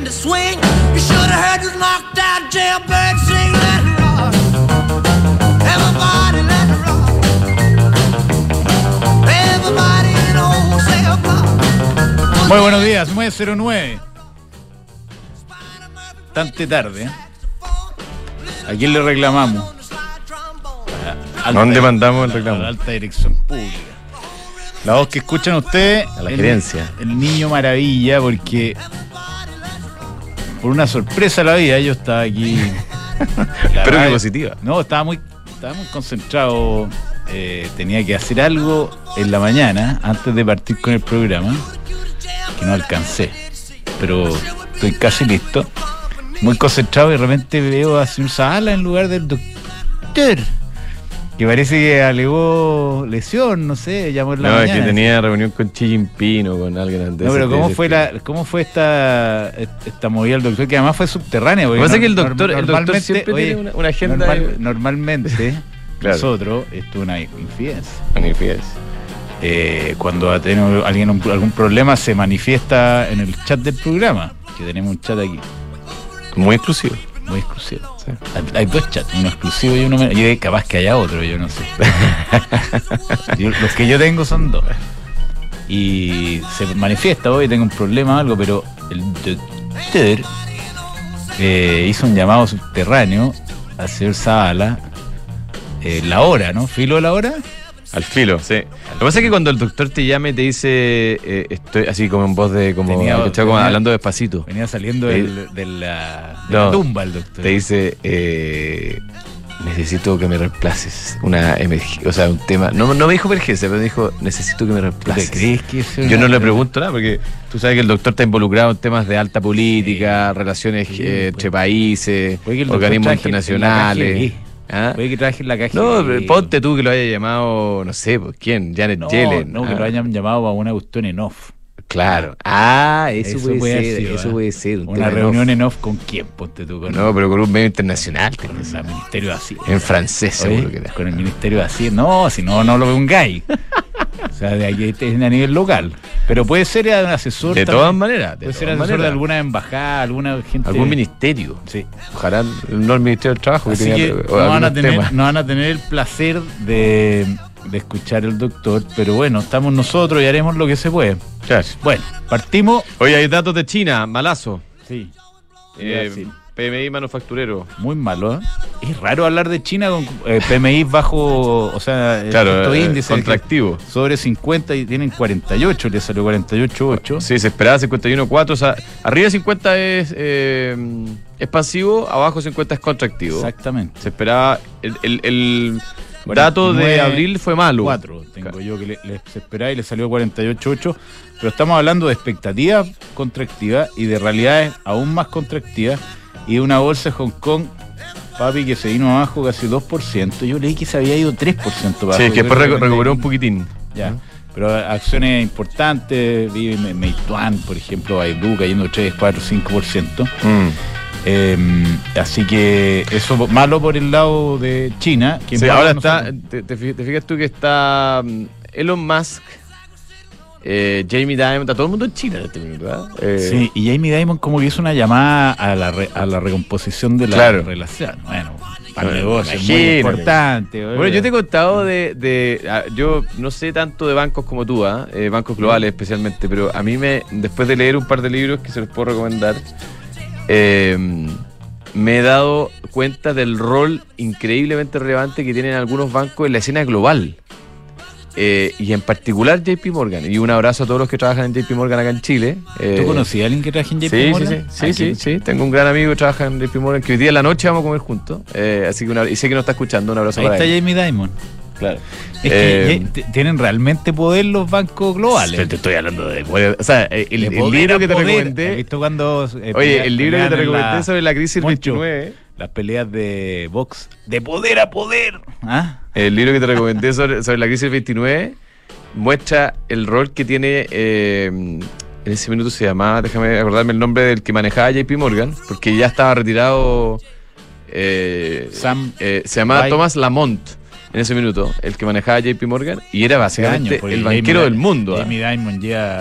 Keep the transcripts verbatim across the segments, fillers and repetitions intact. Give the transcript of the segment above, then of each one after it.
to swing. You should have heard this knocked out jailbird sing. Let it rock. Everybody let it rock. Everybody in the wholesale block. Muy buenos días, nueve cero nueve. Bastante tarde, ¿eh? ¿A quién le reclamamos? ¿A dónde mandamos el reclamo? A la alta dirección pública. La voz que escuchan ustedes, a la el, gerencia. El niño maravilla, porque por una sorpresa de la vida yo estaba aquí. Espero que positiva. No, estaba muy, estaba muy concentrado. Eh, tenía que hacer algo en la mañana antes de partir con el programa, que no alcancé, pero estoy casi listo. Muy concentrado y de repente veo a señor Zavala en lugar del doctor, que parece que alegó lesión, no sé, llamó en la no, mañana. No, es que tenía reunión con Xi Jinping o con alguien. No, pero ¿cómo fue la, cómo fue esta esta movida del doctor? Que además fue subterránea. Lo que pasa es que el doctor, el doctor siempre oye, tiene una, una agenda. Normal, de... Normalmente, claro. Nosotros, esto es una infidencia. Una infidencia. Eh, cuando ha tenido alguien un, algún problema se manifiesta en el chat del programa, que tenemos un chat aquí. Muy exclusivo. Muy exclusivo. Sí. Hay, hay dos chats, uno exclusivo y uno menos. Yo capaz que haya otro, yo no sé. yo, los que yo tengo son dos. Y se manifiesta hoy, tengo un problema o algo, pero el doctor eh, hizo un llamado subterráneo al señor Zavala. Eh, la hora, ¿no? ¿Filo de la hora? Al filo, sí. Lo que pasa es que cuando el doctor te llama y te dice, eh, estoy así como en voz de, como, tenía, como tenía, hablando despacito. Venía saliendo eh, del, de, la, de no, la tumba el doctor. Te dice, eh, necesito que me reemplaces. Una emergencia, o sea, un tema. No, no me dijo emergencia, pero me dijo, necesito que me reemplaces. ¿Te crees que eso Yo no le pregunto nada, porque tú sabes que el doctor está involucrado en temas de alta política, sí, relaciones sí, eh, entre países, organismos internacionales. ¿Ah? Puede que trabaje en la caja. No, ponte tú que lo haya llamado, no sé, pues, ¿quién? Janet no, Yellen. No, ah. que lo hayan llamado a una cuestión en off. Claro. Ah, eso, eso puede, puede ser, sido, eso ¿eh? puede ser. Un una reunión en off. en off con quién, ponte tú. Con no, pero con un medio internacional. Con el Ministerio de Hacienda. En francés, seguro que era. Con el Ministerio de Hacienda. No, si no, no lo ve un gay. O sea, de aquí es a nivel local. Pero puede ser un asesor. De también. todas maneras. De puede todas ser asesor maneras. de alguna embajada, alguna gente. Algún ministerio. Sí. Ojalá no el Ministerio del Trabajo. Así que, que tenía, no, van a tener, no van a tener el placer de, de escuchar el doctor. Pero bueno, estamos nosotros y haremos lo que se puede. Claro. Bueno, partimos. Oye, hay datos de China, malazo. Sí. Eh, sí. P M I manufacturero. Muy malo, ¿eh? Es raro hablar de China con eh, P M I bajo, o sea, claro, eh, índice contractivo. Sobre cincuenta y tienen cuarenta y ocho, le salió cuarenta y ocho punto ocho. Sí, se esperaba cincuenta y uno punto cuatro, o sea, arriba de cincuenta es eh, expansivo, abajo cincuenta es contractivo. Exactamente. Se esperaba, el, el, el dato de abril fue malo. cuatro tengo claro. yo que le, le se esperaba y le salió cuarenta y ocho punto ocho, pero estamos hablando de expectativas contractivas y de realidades aún más contractivas. Y una bolsa de Hong Kong, papi, que se vino abajo casi dos por ciento. Yo leí que se había ido tres por ciento abajo. Sí, que después recu recuperó un poquitín. Ya. Uh-huh. Pero acciones importantes, vi Meituan, por ejemplo, Baidu cayendo tres, cuatro, cinco por ciento. Mm. Eh, así que eso malo por el lado de China. Que sí, ahora está, te, te fijas tú que está Elon Musk, Eh, Jamie Dimon, está todo el mundo en China en este minuto, ¿verdad? Eh, sí, y Jamie Dimon como que hizo una llamada a la, re, a la recomposición de la claro. relación. Bueno, para el negocio es muy importante. Bueno, bueno, yo te he contado de, de, de... Yo no sé tanto de bancos como tú, ¿eh? Eh, bancos globales especialmente, pero a mí me, después de leer un par de libros que se los puedo recomendar, eh, me he dado cuenta del rol increíblemente relevante que tienen algunos bancos en la escena global. Eh, y en particular J P Morgan. Y un abrazo a todos los que trabajan en J P Morgan acá en Chile. Eh, ¿Tú conocías a alguien que trabaja en J P sí, Morgan? Sí, sí, sí, sí, sí. Tengo un gran amigo que trabaja en J P Morgan que hoy día en la noche vamos a comer juntos. Eh, así que una, y sé que nos está escuchando. Un abrazo Ahí para está él. Jamie Dimon. Claro. Es eh, que tienen realmente poder los bancos globales. Te estoy hablando de poder. O sea, el, de el poder libro que te poder. recomendé. ¿Visto cuando, eh, oye, el libro que te recomendé la, sobre la crisis veintinueve. Las peleas de box. De poder a poder. ¿Ah? El libro que te recomendé sobre, sobre la crisis veintinueve muestra el rol que tiene. Eh, en ese minuto se llamaba, déjame acordarme el nombre del que manejaba J P Morgan, porque ya estaba retirado. Eh, Sam eh, se llamaba By. Thomas Lamont. En ese minuto, el que manejaba J P Morgan, y era básicamente años, el banquero Jamie, del mundo. Jamie ¿eh? Dimon ya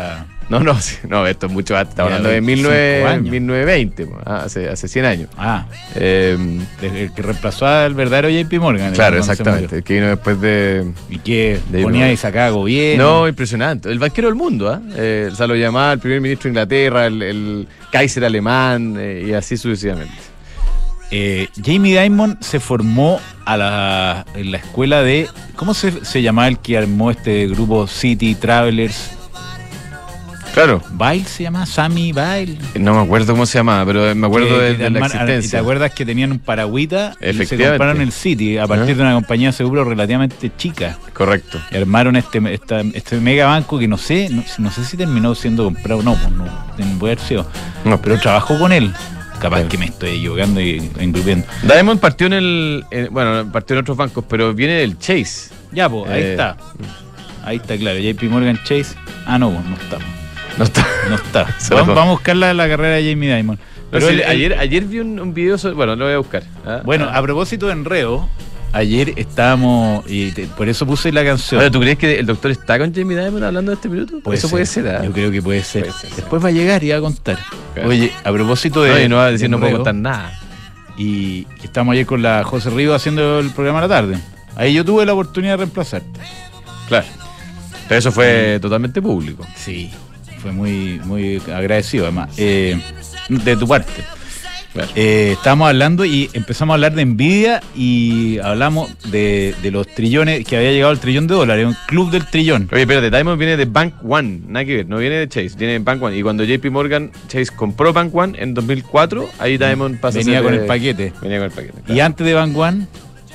No, no, sí, no, esto es mucho antes. Estamos Ya, hablando de veinticinco años. mil novecientos veinte, po, ah, hace, hace cien años. Ah, Eh, desde el que reemplazó al verdadero J P Morgan. claro, cuando se exactamente. murió. El que vino después de. Y que De ponía J P y sacaba gobierno. No, impresionante. El banquero del mundo, ¿ah? ¿eh? O sea, lo llamaba el primer ministro de Inglaterra, el, el Kaiser alemán, eh, y así sucesivamente. Eh, Jamie Dimon se formó a la, en la escuela de. ¿Cómo se, se llamaba el que armó este grupo City Travelers? Claro. ¿Bile se llama? ¿Sammy Bile? No me acuerdo cómo se llamaba, pero me acuerdo Que- de, que de la armar- ¿Y te existencia. acuerdas que tenían un paragüita? Y se Efectivamente. compraron el City a partir Ajá. de una compañía de seguro relativamente chica. Correcto. Y armaron este, esta- este mega banco que no sé, no, no sé si terminó siendo comprado o no, pues no, no puede haber sido. No, Pero trabajó con él. Capaz Claro. que me estoy equivocando y engrupiendo. Diamond partió en el. en- bueno, partió en otros bancos, pero viene del Chase. Ya, pues, ahí Eh, está. Ahí está, claro. J P Morgan Chase. Ah, no, pues, no está. No está. No está. Se vamos, lo- vamos a buscar la, la carrera de Jamie Dimon. No Pero sé, él- él- ayer, ayer vi un, un video sobre. Bueno, lo voy a buscar. ¿ah? bueno, Ah. a propósito de enredo, ayer estábamos, y te- por eso puse la canción. Ahora, ¿tú crees que el doctor está con Jamie Dimon hablando de este minuto? Puede Eso puede ser, ¿ah? Yo creo que puede ser. Puede ser, sí. Después va a llegar y va a contar. Claro. Oye, a propósito de. No, y no va a decir, de no puedo enredo, contar nada. Y que estamos ayer con la José Rivas haciendo el programa a la tarde. Ahí yo tuve la oportunidad de reemplazarte. Claro. Pero eso fue totalmente público. Sí, fue muy, muy agradecido además. Eh, de tu parte. Claro. Eh, estábamos hablando y empezamos a hablar de Nvidia y hablamos de, de los trillones, que había llegado al trillón de dólares, un club del trillón. Oye, espérate, Diamond viene de Bank One, nada que ver, no viene de Chase, viene de Bank One. Y cuando J P Morgan Chase compró Bank One en dos mil cuatro, ahí Diamond pasa Venía a ser con de- el paquete. Venía con el paquete. Y claro. antes de Bank One.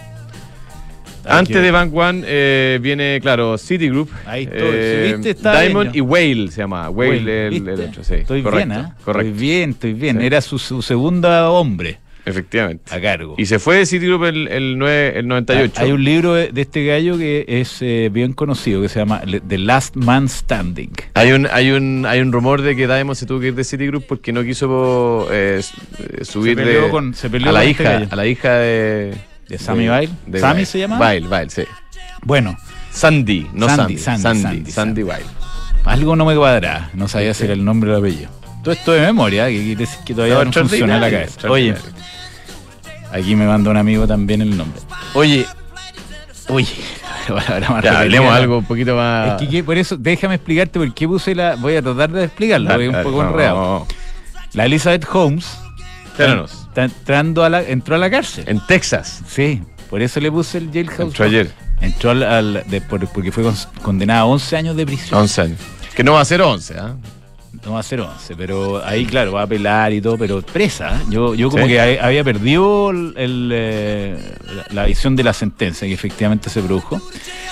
Antes de Bank One eh, viene, claro, Citigroup. Ahí estoy. ¿Sí, viste? Está Diamond bien. y Whale se llama. Whale, Whale, el, ¿viste? el otro, sí. Estoy correcto, bien, ¿eh? correcto. Estoy bien, estoy bien. Sí. Era su, su segunda hombre Efectivamente. a cargo. Y se fue de Citigroup el, el, nueve el noventa y ocho. Hay un libro de, de este gallo que es eh, bien conocido, que se llama Le- The Last Man Standing. Hay un, hay un, hay un rumor de que Diamond se tuvo que ir de Citigroup porque no quiso eh, s- eh, subir Se peleó de, con- se peleó a la con este hija, gallo. a la hija de ¿De Sammy Bile? de ¿Sammy Bile. se llama? Bile, Bile, sí. Bueno, Sandy, no Sandy, Sandy. Sandy, Sandy, Sandy, Sandy, Sandy. Bile. algo no me cuadra. No sabía Sí. si era el nombre o el apellido. Todo esto de memoria, que quiere decir que todavía No, no, funciona la extraordinario, cabeza. Oye, extraordinario. aquí me manda un amigo también el nombre. Oye, oye, ahora más Ya, repetida hablemos la- algo un poquito más. Es que, que por eso, déjame explicarte por qué puse la. Voy a tratar de explicarlo, Dale, porque es un dale, poco no, enredado. no. La Elizabeth Holmes Espéranos. está entrando a la, entró a la cárcel. En Texas. Sí, por eso le puse el jailhouse. Entró ayer. Entró al, al- de- por- porque fue con- condenada a once años de prisión. once años. Que no va a ser once, ¿ah? No va a ser once, pero ahí, claro, va a apelar y todo, pero presa. ¿eh? Yo, yo como Sí. que ha- había perdido el, el, eh, la, la visión de la sentencia que efectivamente se produjo.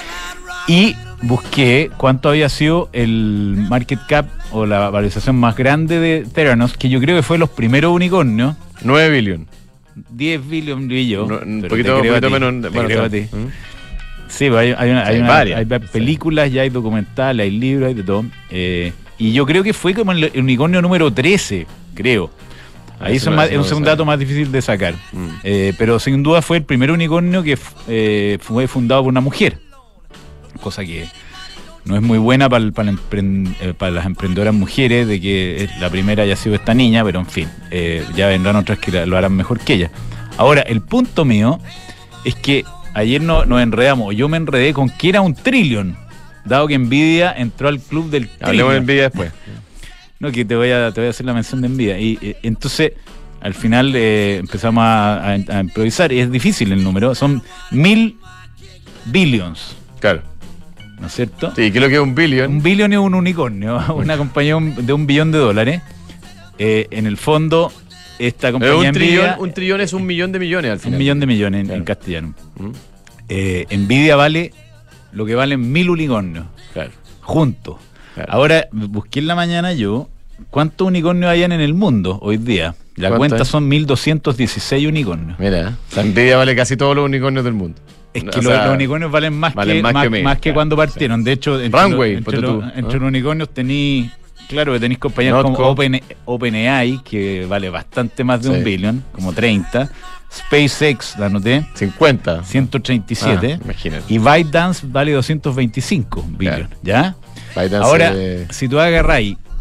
Y busqué cuánto había sido el market cap o la valorización más grande de Theranos, que yo creo que fue los primeros unicornios. nueve billones. diez billones vi yo. No, un pero poquito, te creo a poquito ti, menos. te bueno, creo a está- ti. ¿Mm? Sí, pues hay, hay, una- hay Hay una- varias. hay películas, ya hay documentales, hay libros, hay de todo. Eh, y yo creo que fue como el, el unicornio número trece, creo. Ahí Eso son no- más- eso es no un lo segundo sabía. dato más difícil de sacar. Mm. Eh, pero sin duda fue el primer unicornio que f- eh, fue fundado por una mujer. Cosa que no es muy buena para, el- para, el empren- eh, para las emprendedoras mujeres, de que eh, la primera haya sido esta niña, pero en fin, eh, ya vendrán otras que la- lo harán mejor que ella. Ahora, el punto mío es que ayer no, nos enredamos, o yo me enredé con que era un trillón, dado que Nvidia entró al club del Hablemos de trillón. envidia después. No, que te voy a, te voy a hacer la mención de Nvidia. Y eh, entonces, al final eh, empezamos a, a- a improvisar. Y es difícil el número. Son mil billions, Claro. ¿no es cierto? Sí, ¿qué es lo que es un billion? Un billion es un unicornio, una compañía de un billón de dólares. Eh, en el fondo, esta Eh, compañía un, Nvidia, trillón, un trillón es un millón de millones al final. un millón de millones en, Claro. en castellano. Mm, Eh, Nvidia vale lo que valen mil unicornios, Claro. juntos. Claro. Ahora, busqué en la mañana yo cuántos unicornios hayan en el mundo hoy día. La ¿Cuánto cuenta es? son mil doscientos dieciséis unicornios. Mira, la envidia vale casi todos los unicornios del mundo. Es O que sea, los, los unicornios valen más valen que, más más, que mil, más que claro, cuando partieron. De hecho, entre, Runway, los, entre, ponte los- tú, entre ¿no? los unicornios tení, claro que tenéis compañías Notco. como Open, OpenAI, que vale bastante más de Sí. un billón, como treinta. SpaceX, la anoté, cincuenta. ciento treinta y siete. Ah, imagínate. Y ByteDance vale doscientos veinticinco billones, ¿ya? ByteDance, Ahora, eh, si tú agarráis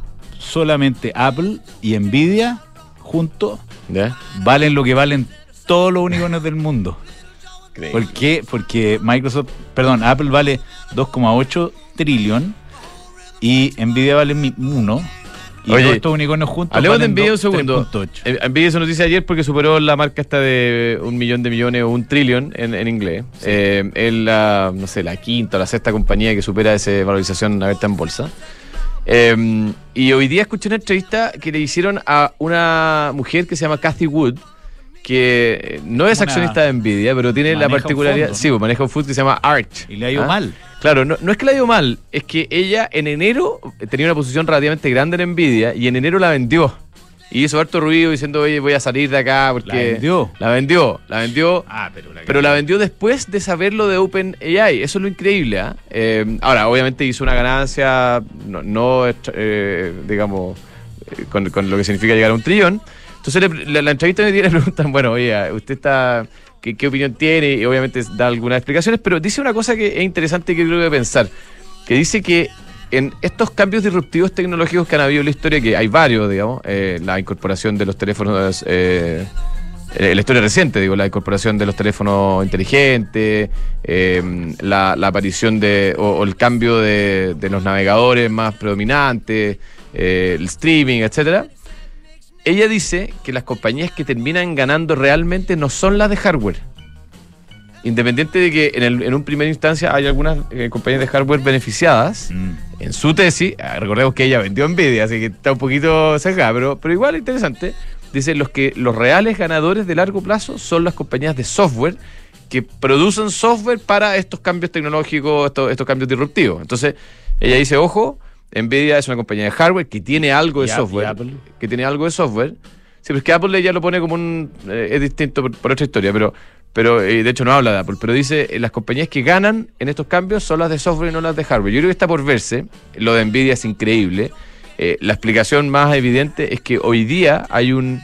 solamente Apple y Nvidia juntos ¿Ya? valen lo que valen todos los unicornios del mundo. Increíble. ¿Por qué? Porque Microsoft, perdón, Apple vale dos coma ocho trillón y Nvidia vale uno. Y Oye, todos estos unicornios juntos hablemos de valen Nvidia un dos- segundo. tres punto ocho. Eh, Nvidia hizo noticia ayer porque superó la marca esta de un millón de millones o un trillón en, en inglés. Sí. Eh, es la, no sé, la quinta o la sexta compañía que supera esa valorización abierta en bolsa. Eh, y hoy día escuché una entrevista que le hicieron a una mujer que se llama Cathy Wood, que eh, no es Una- accionista de Nvidia, pero tiene la maneja un particularidad. fondo, ¿no? Sí, pues, maneja un fondo que se llama Arch. Y le ha ido ¿Ah? mal. Claro, no, no es que le ha ido mal, es que ella en enero tenía una posición relativamente grande en Nvidia y en enero la vendió. Y hizo harto ruido diciendo, oye, voy a salir de acá porque... ¿La vendió? La vendió, la vendió. Ah, pero la, Pero la vendió después de saber lo de OpenAI. Eso es lo increíble. ¿ah? Eh, ahora, obviamente hizo una ganancia, no, no, eh, digamos, eh, con, con lo que significa llegar a un trillón. Entonces le- la, la entrevista me le preguntan, bueno, oye, usted está, ¿qué, qué opinión tiene? Y obviamente da algunas explicaciones, pero dice una cosa que es interesante que creo que pensar, que dice que en estos cambios disruptivos tecnológicos que han habido en la historia, que hay varios, digamos, eh, la incorporación de los teléfonos... Eh, Eh, la historia reciente, digo, la incorporación de los teléfonos inteligentes, eh, la, la aparición de, o, o el cambio de, de los navegadores más predominantes, eh, el streaming, etcétera. Ella dice que las compañías que terminan ganando realmente no son las de hardware. Independiente de que en, el, en un primer instancia hay algunas eh, compañías de hardware beneficiadas, Mm. en su tesis, ah, recordemos que ella vendió Nvidia, así que está un poquito sesgada, pero, pero igual interesante. Dice, los que los reales ganadores de largo plazo son las compañías de software que producen software para estos cambios tecnológicos, estos, estos cambios disruptivos. Entonces, ella dice, ojo, Nvidia es una compañía de hardware que tiene algo de ¿Y a- software. y Apple? Que tiene algo de software. Sí, pero es que Apple ya lo pone como un... eh, es distinto por, por otra historia, pero... Pero eh, de hecho no habla de Apple, pero dice eh, las compañías que ganan en estos cambios son las de software y no las de hardware. Yo creo que está por verse. Lo de Nvidia es increíble. Eh, la explicación más evidente es que hoy día hay un,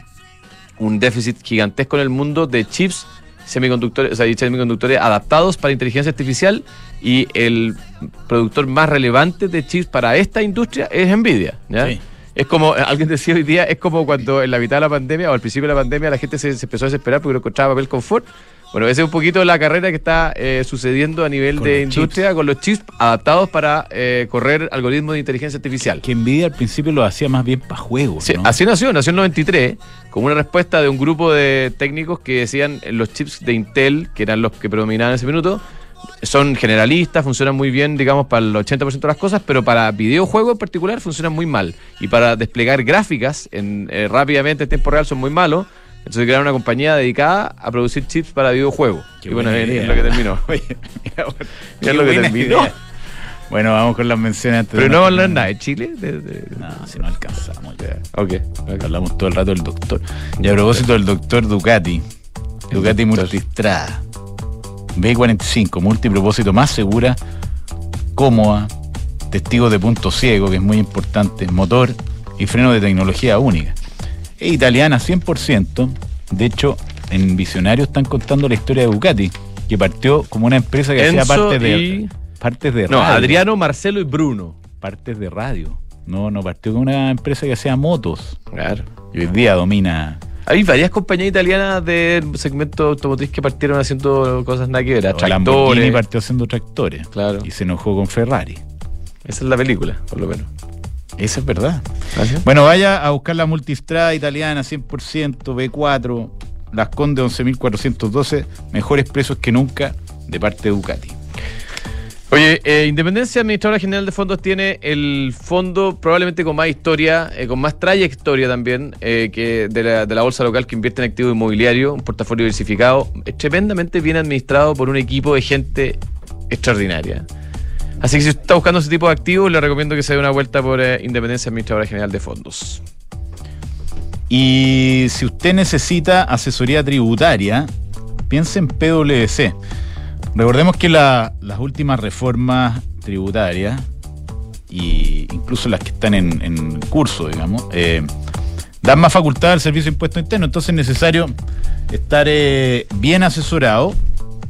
un déficit gigantesco en el mundo de chips semiconductores, o sea, semiconductores adaptados para inteligencia artificial, y el productor más relevante de chips para esta industria es Nvidia, ¿ya? Sí. Es como, alguien decía hoy día, es como cuando en la mitad de la pandemia o al principio de la pandemia la gente se, se empezó a desesperar porque no encontraba papel confort. Bueno, esa es un poquito la carrera que está eh, sucediendo a nivel Con de los industria con los chips adaptados para eh, correr algoritmos de inteligencia artificial. Que Nvidia al principio lo hacía más bien para juegos, Sí, ¿no? así nació, nació en noventa y tres, como una respuesta de un grupo de técnicos que decían eh, los chips de Intel, que eran los que predominaban en ese minuto, son generalistas, funcionan muy bien, digamos, para el ochenta por ciento de las cosas, pero para videojuegos en particular funcionan muy mal. Y para desplegar gráficas en, eh, rápidamente en tiempo real son muy malos. Entonces crearon una compañía dedicada a producir chips para videojuegos. Qué Y bueno, buena es, idea. es lo que terminó. Oye, mira, bueno, Mira qué lo que buena terminó. idea. Bueno, vamos con las menciones antes Pero de no vamos a hablar terminar. nada de Chile. De, de- No, si no alcanzamos ya. Ok. ok. Hablamos todo el rato del doctor. Y a propósito del doctor Ducati, Ducati doctor. Multistrada B cuarenta y cinco, multipropósito, más segura, cómoda, testigo de punto ciego, que es muy importante, motor y freno de tecnología única. Es italiana cien por ciento. De hecho, en Visionario están contando la historia de Ducati, que partió como una empresa que hacía Enzo partes de, y- partes de No, radio. Adriano, Marcelo y Bruno. Partes de radio. No, no partió con una empresa que hacía motos. Claro. Y hoy día domina. Hay varias compañías italianas del segmento automotriz que partieron haciendo cosas nada que ver. O Lamborghini Tractores. partió haciendo tractores. Claro. Y se enojó con Ferrari. Esa es la película, por lo menos. Esa es verdad. ¿Gracias? Bueno, vaya a buscar la Multistrada italiana cien por ciento, B cuatro, Las Condes once mil cuatrocientos doce, mejores precios que nunca de parte de Ducati. Oye, eh, Independencia, Administradora General de Fondos, tiene el fondo probablemente con más historia, eh, con más trayectoria también, eh, que de la, de la bolsa local, que invierte en activos inmobiliarios, un portafolio diversificado, es tremendamente bien administrado por un equipo de gente extraordinaria. Así que si usted está buscando ese tipo de activos, le recomiendo que se dé una vuelta por eh, Independencia, Administradora General de Fondos. Y si usted necesita asesoría tributaria, piense en P W C. Recordemos que la- las últimas reformas tributarias, y incluso las que están en, en curso, digamos, eh, dan más facultad al Servicio de Impuesto Interno. Entonces es necesario estar eh, bien asesorado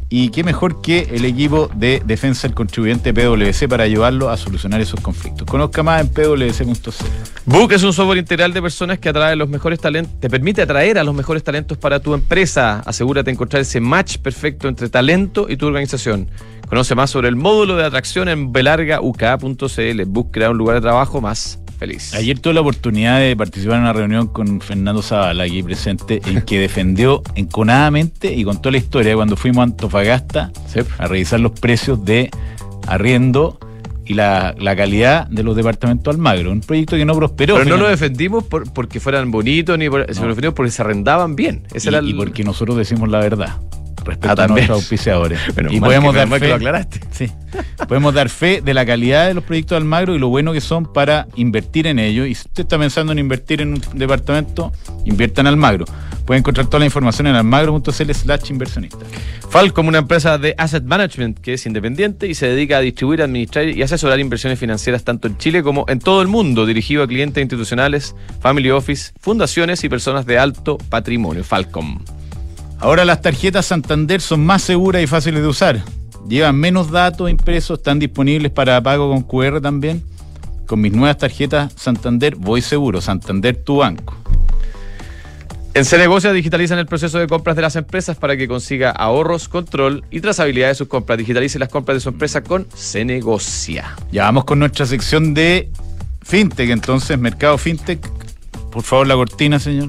Y qué mejor que el equipo de defensa del contribuyente P W C para ayudarlo a solucionar esos conflictos. Conozca más en p w c punto c l. Book es un software integral de personas que atrae los mejores talentos, te permite atraer a los mejores talentos para tu empresa. Asegúrate de encontrar ese match perfecto entre talento y tu organización. Conoce más sobre el módulo de atracción en belarga u k punto c l. Book crea un lugar de trabajo más feliz. Ayer tuve la oportunidad de participar en una reunión con Fernando Zavala, aquí presente, en que defendió enconadamente y contó la historia de cuando fuimos a Antofagasta Sí. a revisar los precios de arriendo y la, la calidad de los departamentos Almagro. Un proyecto que no prosperó. Pero no lo finalmente. defendimos por, porque fueran bonitos, ni por, No. se lo defendimos porque se arrendaban bien. Ese Y, era el... y porque nosotros decimos la verdad respecto Ah, a también. nuestros auspiciadores. Menos y mal podemos que- dar menos mal que fe, lo aclaraste. sí, podemos dar fe de la calidad de los proyectos de Almagro y lo bueno que son para invertir en ellos. Y si usted está pensando en invertir en un departamento, invierta en Almagro. Puede encontrar toda la información en almagro punto c l slash inversionista. Falcom, una empresa de asset management que es independiente y se dedica a distribuir, administrar y asesorar inversiones financieras tanto en Chile como en todo el mundo, dirigido a clientes institucionales, family office, fundaciones y personas de alto patrimonio. Falcom. Ahora las tarjetas Santander son más seguras y fáciles de usar. Llevan menos datos impresos, están disponibles para pago con cu erre también. Con mis nuevas tarjetas Santander voy seguro. Santander, tu banco. En Cenegocia digitalizan el proceso de compras de las empresas para que consiga ahorros, control y trazabilidad de sus compras. Digitalice las compras de su empresa con Cenegocia. Ya vamos con nuestra sección de FinTech, entonces, Mercado FinTech. Por favor, la cortina, señor.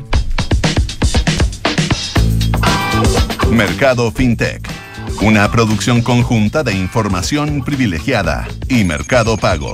Mercado FinTech, una producción conjunta de Información Privilegiada y Mercado Pago.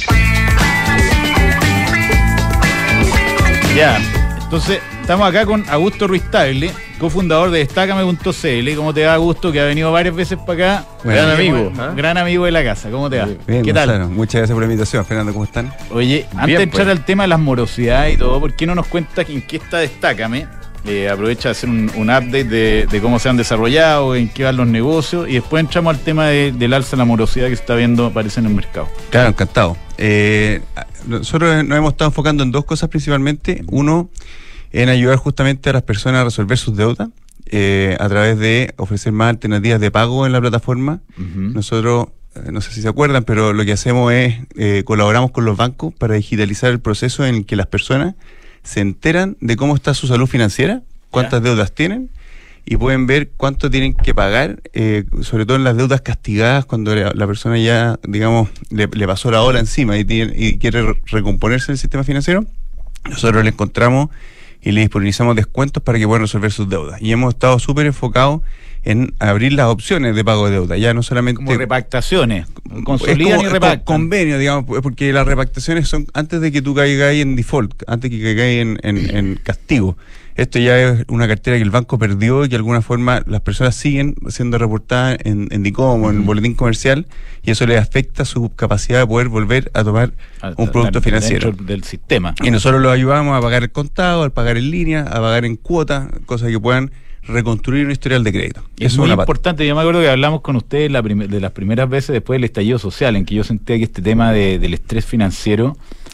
Ya, entonces, estamos acá con Augusto Ruiz Tagle, cofundador de Destácame punto c l. ¿Cómo te va, Augusto? Que ha venido varias veces para acá. Bueno, gran amigo, amigo. ¿ah? Gran amigo de la casa. ¿Cómo te va? Bien, ¿Qué tal? Gonzalo, muchas gracias por la invitación. Fernando, ¿cómo están? Oye, antes Bien, de entrar pues. al tema de las morosidades y todo, ¿por qué no nos cuentas en qué está Destácame? Eh, aprovecha de hacer un, un update de, de cómo se han desarrollado, en qué van los negocios, y después entramos al tema de- del alza de la morosidad que se está viendo, parece, en el mercado. Claro, encantado. Eh, nosotros nos hemos estado enfocando en dos cosas principalmente. Uno, en ayudar justamente a las personas a resolver sus deudas eh, a través de ofrecer más alternativas de pago en la plataforma. Ujú. Nosotros, eh, no sé si se acuerdan, pero lo que hacemos es eh, colaboramos con los bancos para digitalizar el proceso en el que las personas se enteran de cómo está su salud financiera, cuántas deudas tienen y pueden ver cuánto tienen que pagar, eh, sobre todo en las deudas castigadas, cuando la, la persona ya, digamos, le, le pasó la ola encima y, tiene- y quiere re- recomponerse en el sistema financiero. Nosotros le encontramos y le disponibilizamos descuentos para que puedan resolver sus deudas. Y hemos estado súper enfocados en abrir las opciones de pago de deuda, ya no solamente... Como repactaciones, Es consolidan como- y es repactan. como convenio, digamos, porque las repactaciones son antes de que tú caigas en default, antes que caigas en, en, en castigo. Esto ya es una cartera que el banco perdió y que de alguna forma las personas siguen siendo reportadas en, en DICOM o en el boletín comercial, y eso les afecta su capacidad de poder volver a tomar Ah, un producto dentro financiero. del sistema. Y nosotros los ayudamos a pagar el contado, a pagar en línea, a pagar en cuota, cosas que puedan reconstruir un historial de crédito. Es Eso muy una parte. importante. Yo me acuerdo que hablamos con ustedes la prim- de las primeras veces después del estallido social, en que yo sentía que este tema de- del estrés financiero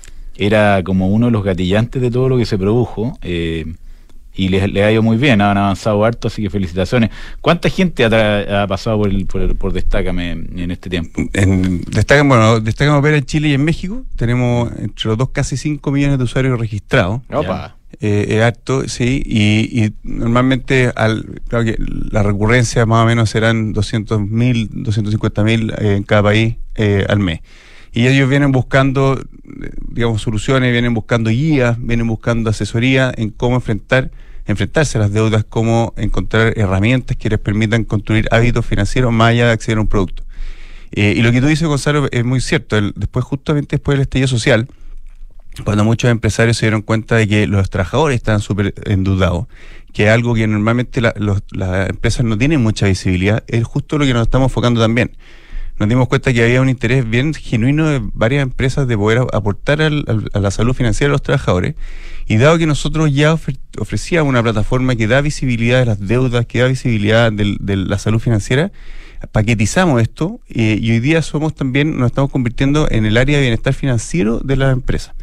era como uno de los gatillantes de todo lo que se produjo. eh, y les, les ha ido muy bien, han avanzado harto, así que felicitaciones. ¿Cuánta gente ha, tra- ha pasado por, el, por, el- por Destácame en este tiempo? En, destacan, bueno, destacan opera en Chile y en México. Tenemos entre los dos casi cinco millones de usuarios registrados. Opa. Eh, es harto, sí, y, y normalmente al, claro que la recurrencia más o menos serán doscientos mil, doscientos cincuenta mil eh, en cada país eh, al mes. Y ellos vienen buscando, eh, digamos, soluciones, vienen buscando guías, vienen buscando asesoría en cómo enfrentar enfrentarse a las deudas, cómo encontrar herramientas que les permitan construir hábitos financieros más allá de acceder a un producto. Eh, y lo que tú dices, Gonzalo, es muy cierto. El- después, justamente después del estallido social, cuando muchos empresarios se dieron cuenta de que los trabajadores estaban súper endeudados, que es algo que normalmente la- los- las empresas no tienen mucha visibilidad, es justo lo que nos estamos enfocando también. Nos dimos cuenta que había un interés bien genuino de varias empresas de poder a- aportar al- al- a la salud financiera de los trabajadores, y dado que nosotros ya ofre- ofrecíamos una plataforma que da visibilidad de las deudas, que da visibilidad del- de la salud financiera, paquetizamos esto, eh, y hoy día somos también, nos estamos convirtiendo en el área de bienestar financiero de las empresas.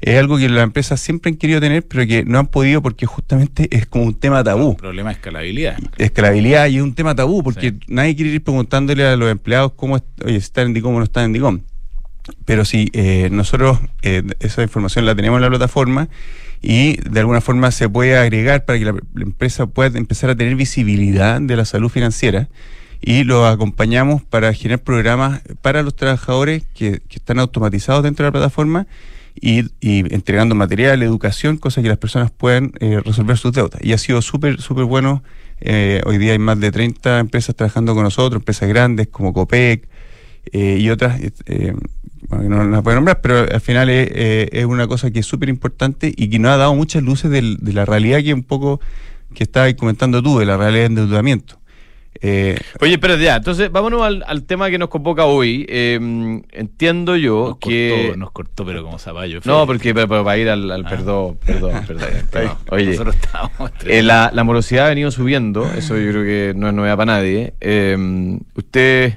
Es algo que las empresas siempre han querido tener, pero que no han podido porque justamente es como un tema tabú. Un problema de escalabilidad. Escalabilidad y es un tema tabú porque Sí. nadie quiere ir preguntándole a los empleados cómo, es- oye, si están en DICOM o no están en DICOM. Pero si eh, nosotros eh, esa información la tenemos en la plataforma y de alguna forma se puede agregar para que la, la empresa pueda empezar a tener visibilidad de la salud financiera y los acompañamos para generar programas para los trabajadores que, que están automatizados dentro de la plataforma y, y entregando material, educación, cosas que las personas puedan eh, resolver sus deudas. Y ha sido súper, súper bueno. Eh, hoy día hay más de treinta empresas trabajando con nosotros, empresas grandes como Copec eh, y otras, eh, bueno, no las puedo nombrar, pero al final es, eh, es una cosa que es súper importante y que nos ha dado muchas luces del- de la realidad que un poco que estabas comentando tú, de la realidad de endeudamiento. Eh, Oye, pero ya, entonces vámonos al, al tema que nos convoca hoy. Eh, entiendo yo Nos que... cortó, nos cortó, pero como zapallo. No, porque pero, pero para ir al, al Ah. perdón, perdón, perdón. perdón. Oye, Nosotros estábamos eh, la, la morosidad ha venido subiendo, eso yo creo que no es novedad para nadie. Eh, ustedes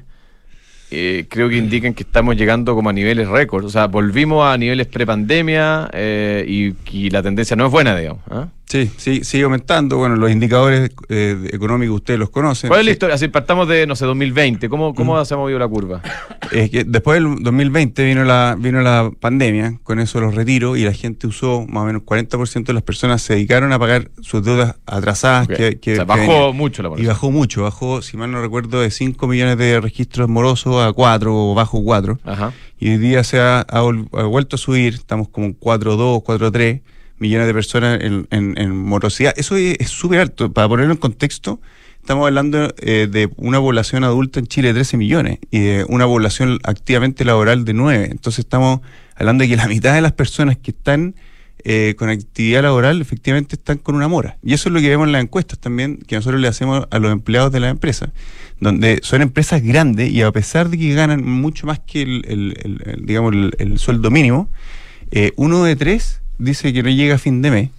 eh, creo que indican que estamos llegando como a niveles récord, o sea, volvimos a niveles prepandemia eh, y, y la tendencia no es buena, digamos. ¿Ah? sí, sí, sigue aumentando. Bueno, los indicadores eh, económicos ustedes los conocen. ¿Cuál es la Sí. historia? Así, partamos de, no sé, dos mil veinte, ¿cómo, cómo se ha movido la curva? Es que después del dos mil veinte vino la vino la pandemia, con eso los retiros y la gente usó, más o menos cuarenta por ciento de las personas se dedicaron a pagar sus deudas atrasadas. Ok. que, que- o sea, que bajó venían. mucho la Y población. bajó mucho, bajó, si mal no recuerdo, de cinco millones de registros morosos a cuatro o bajo cuatro. Ajá. Y hoy día se ha, ha vol- ha vuelto a subir, estamos como en cuatro coma dos, cuatro coma tres millones de personas en, en- en morosidad. Eso es es súper alto. Para ponerlo en contexto, estamos hablando eh, de una población adulta en Chile de trece millones y de una población activamente laboral de nueve. Entonces estamos hablando de que la mitad de las personas que están eh, con actividad laboral efectivamente están con una mora. Y eso es lo que vemos en las encuestas también, que nosotros le hacemos a los empleados de las empresas, donde son empresas grandes y a pesar de que ganan mucho más que el, el- el- el, digamos, el, el sueldo mínimo, eh, uno de tres dice que no llega a fin de mes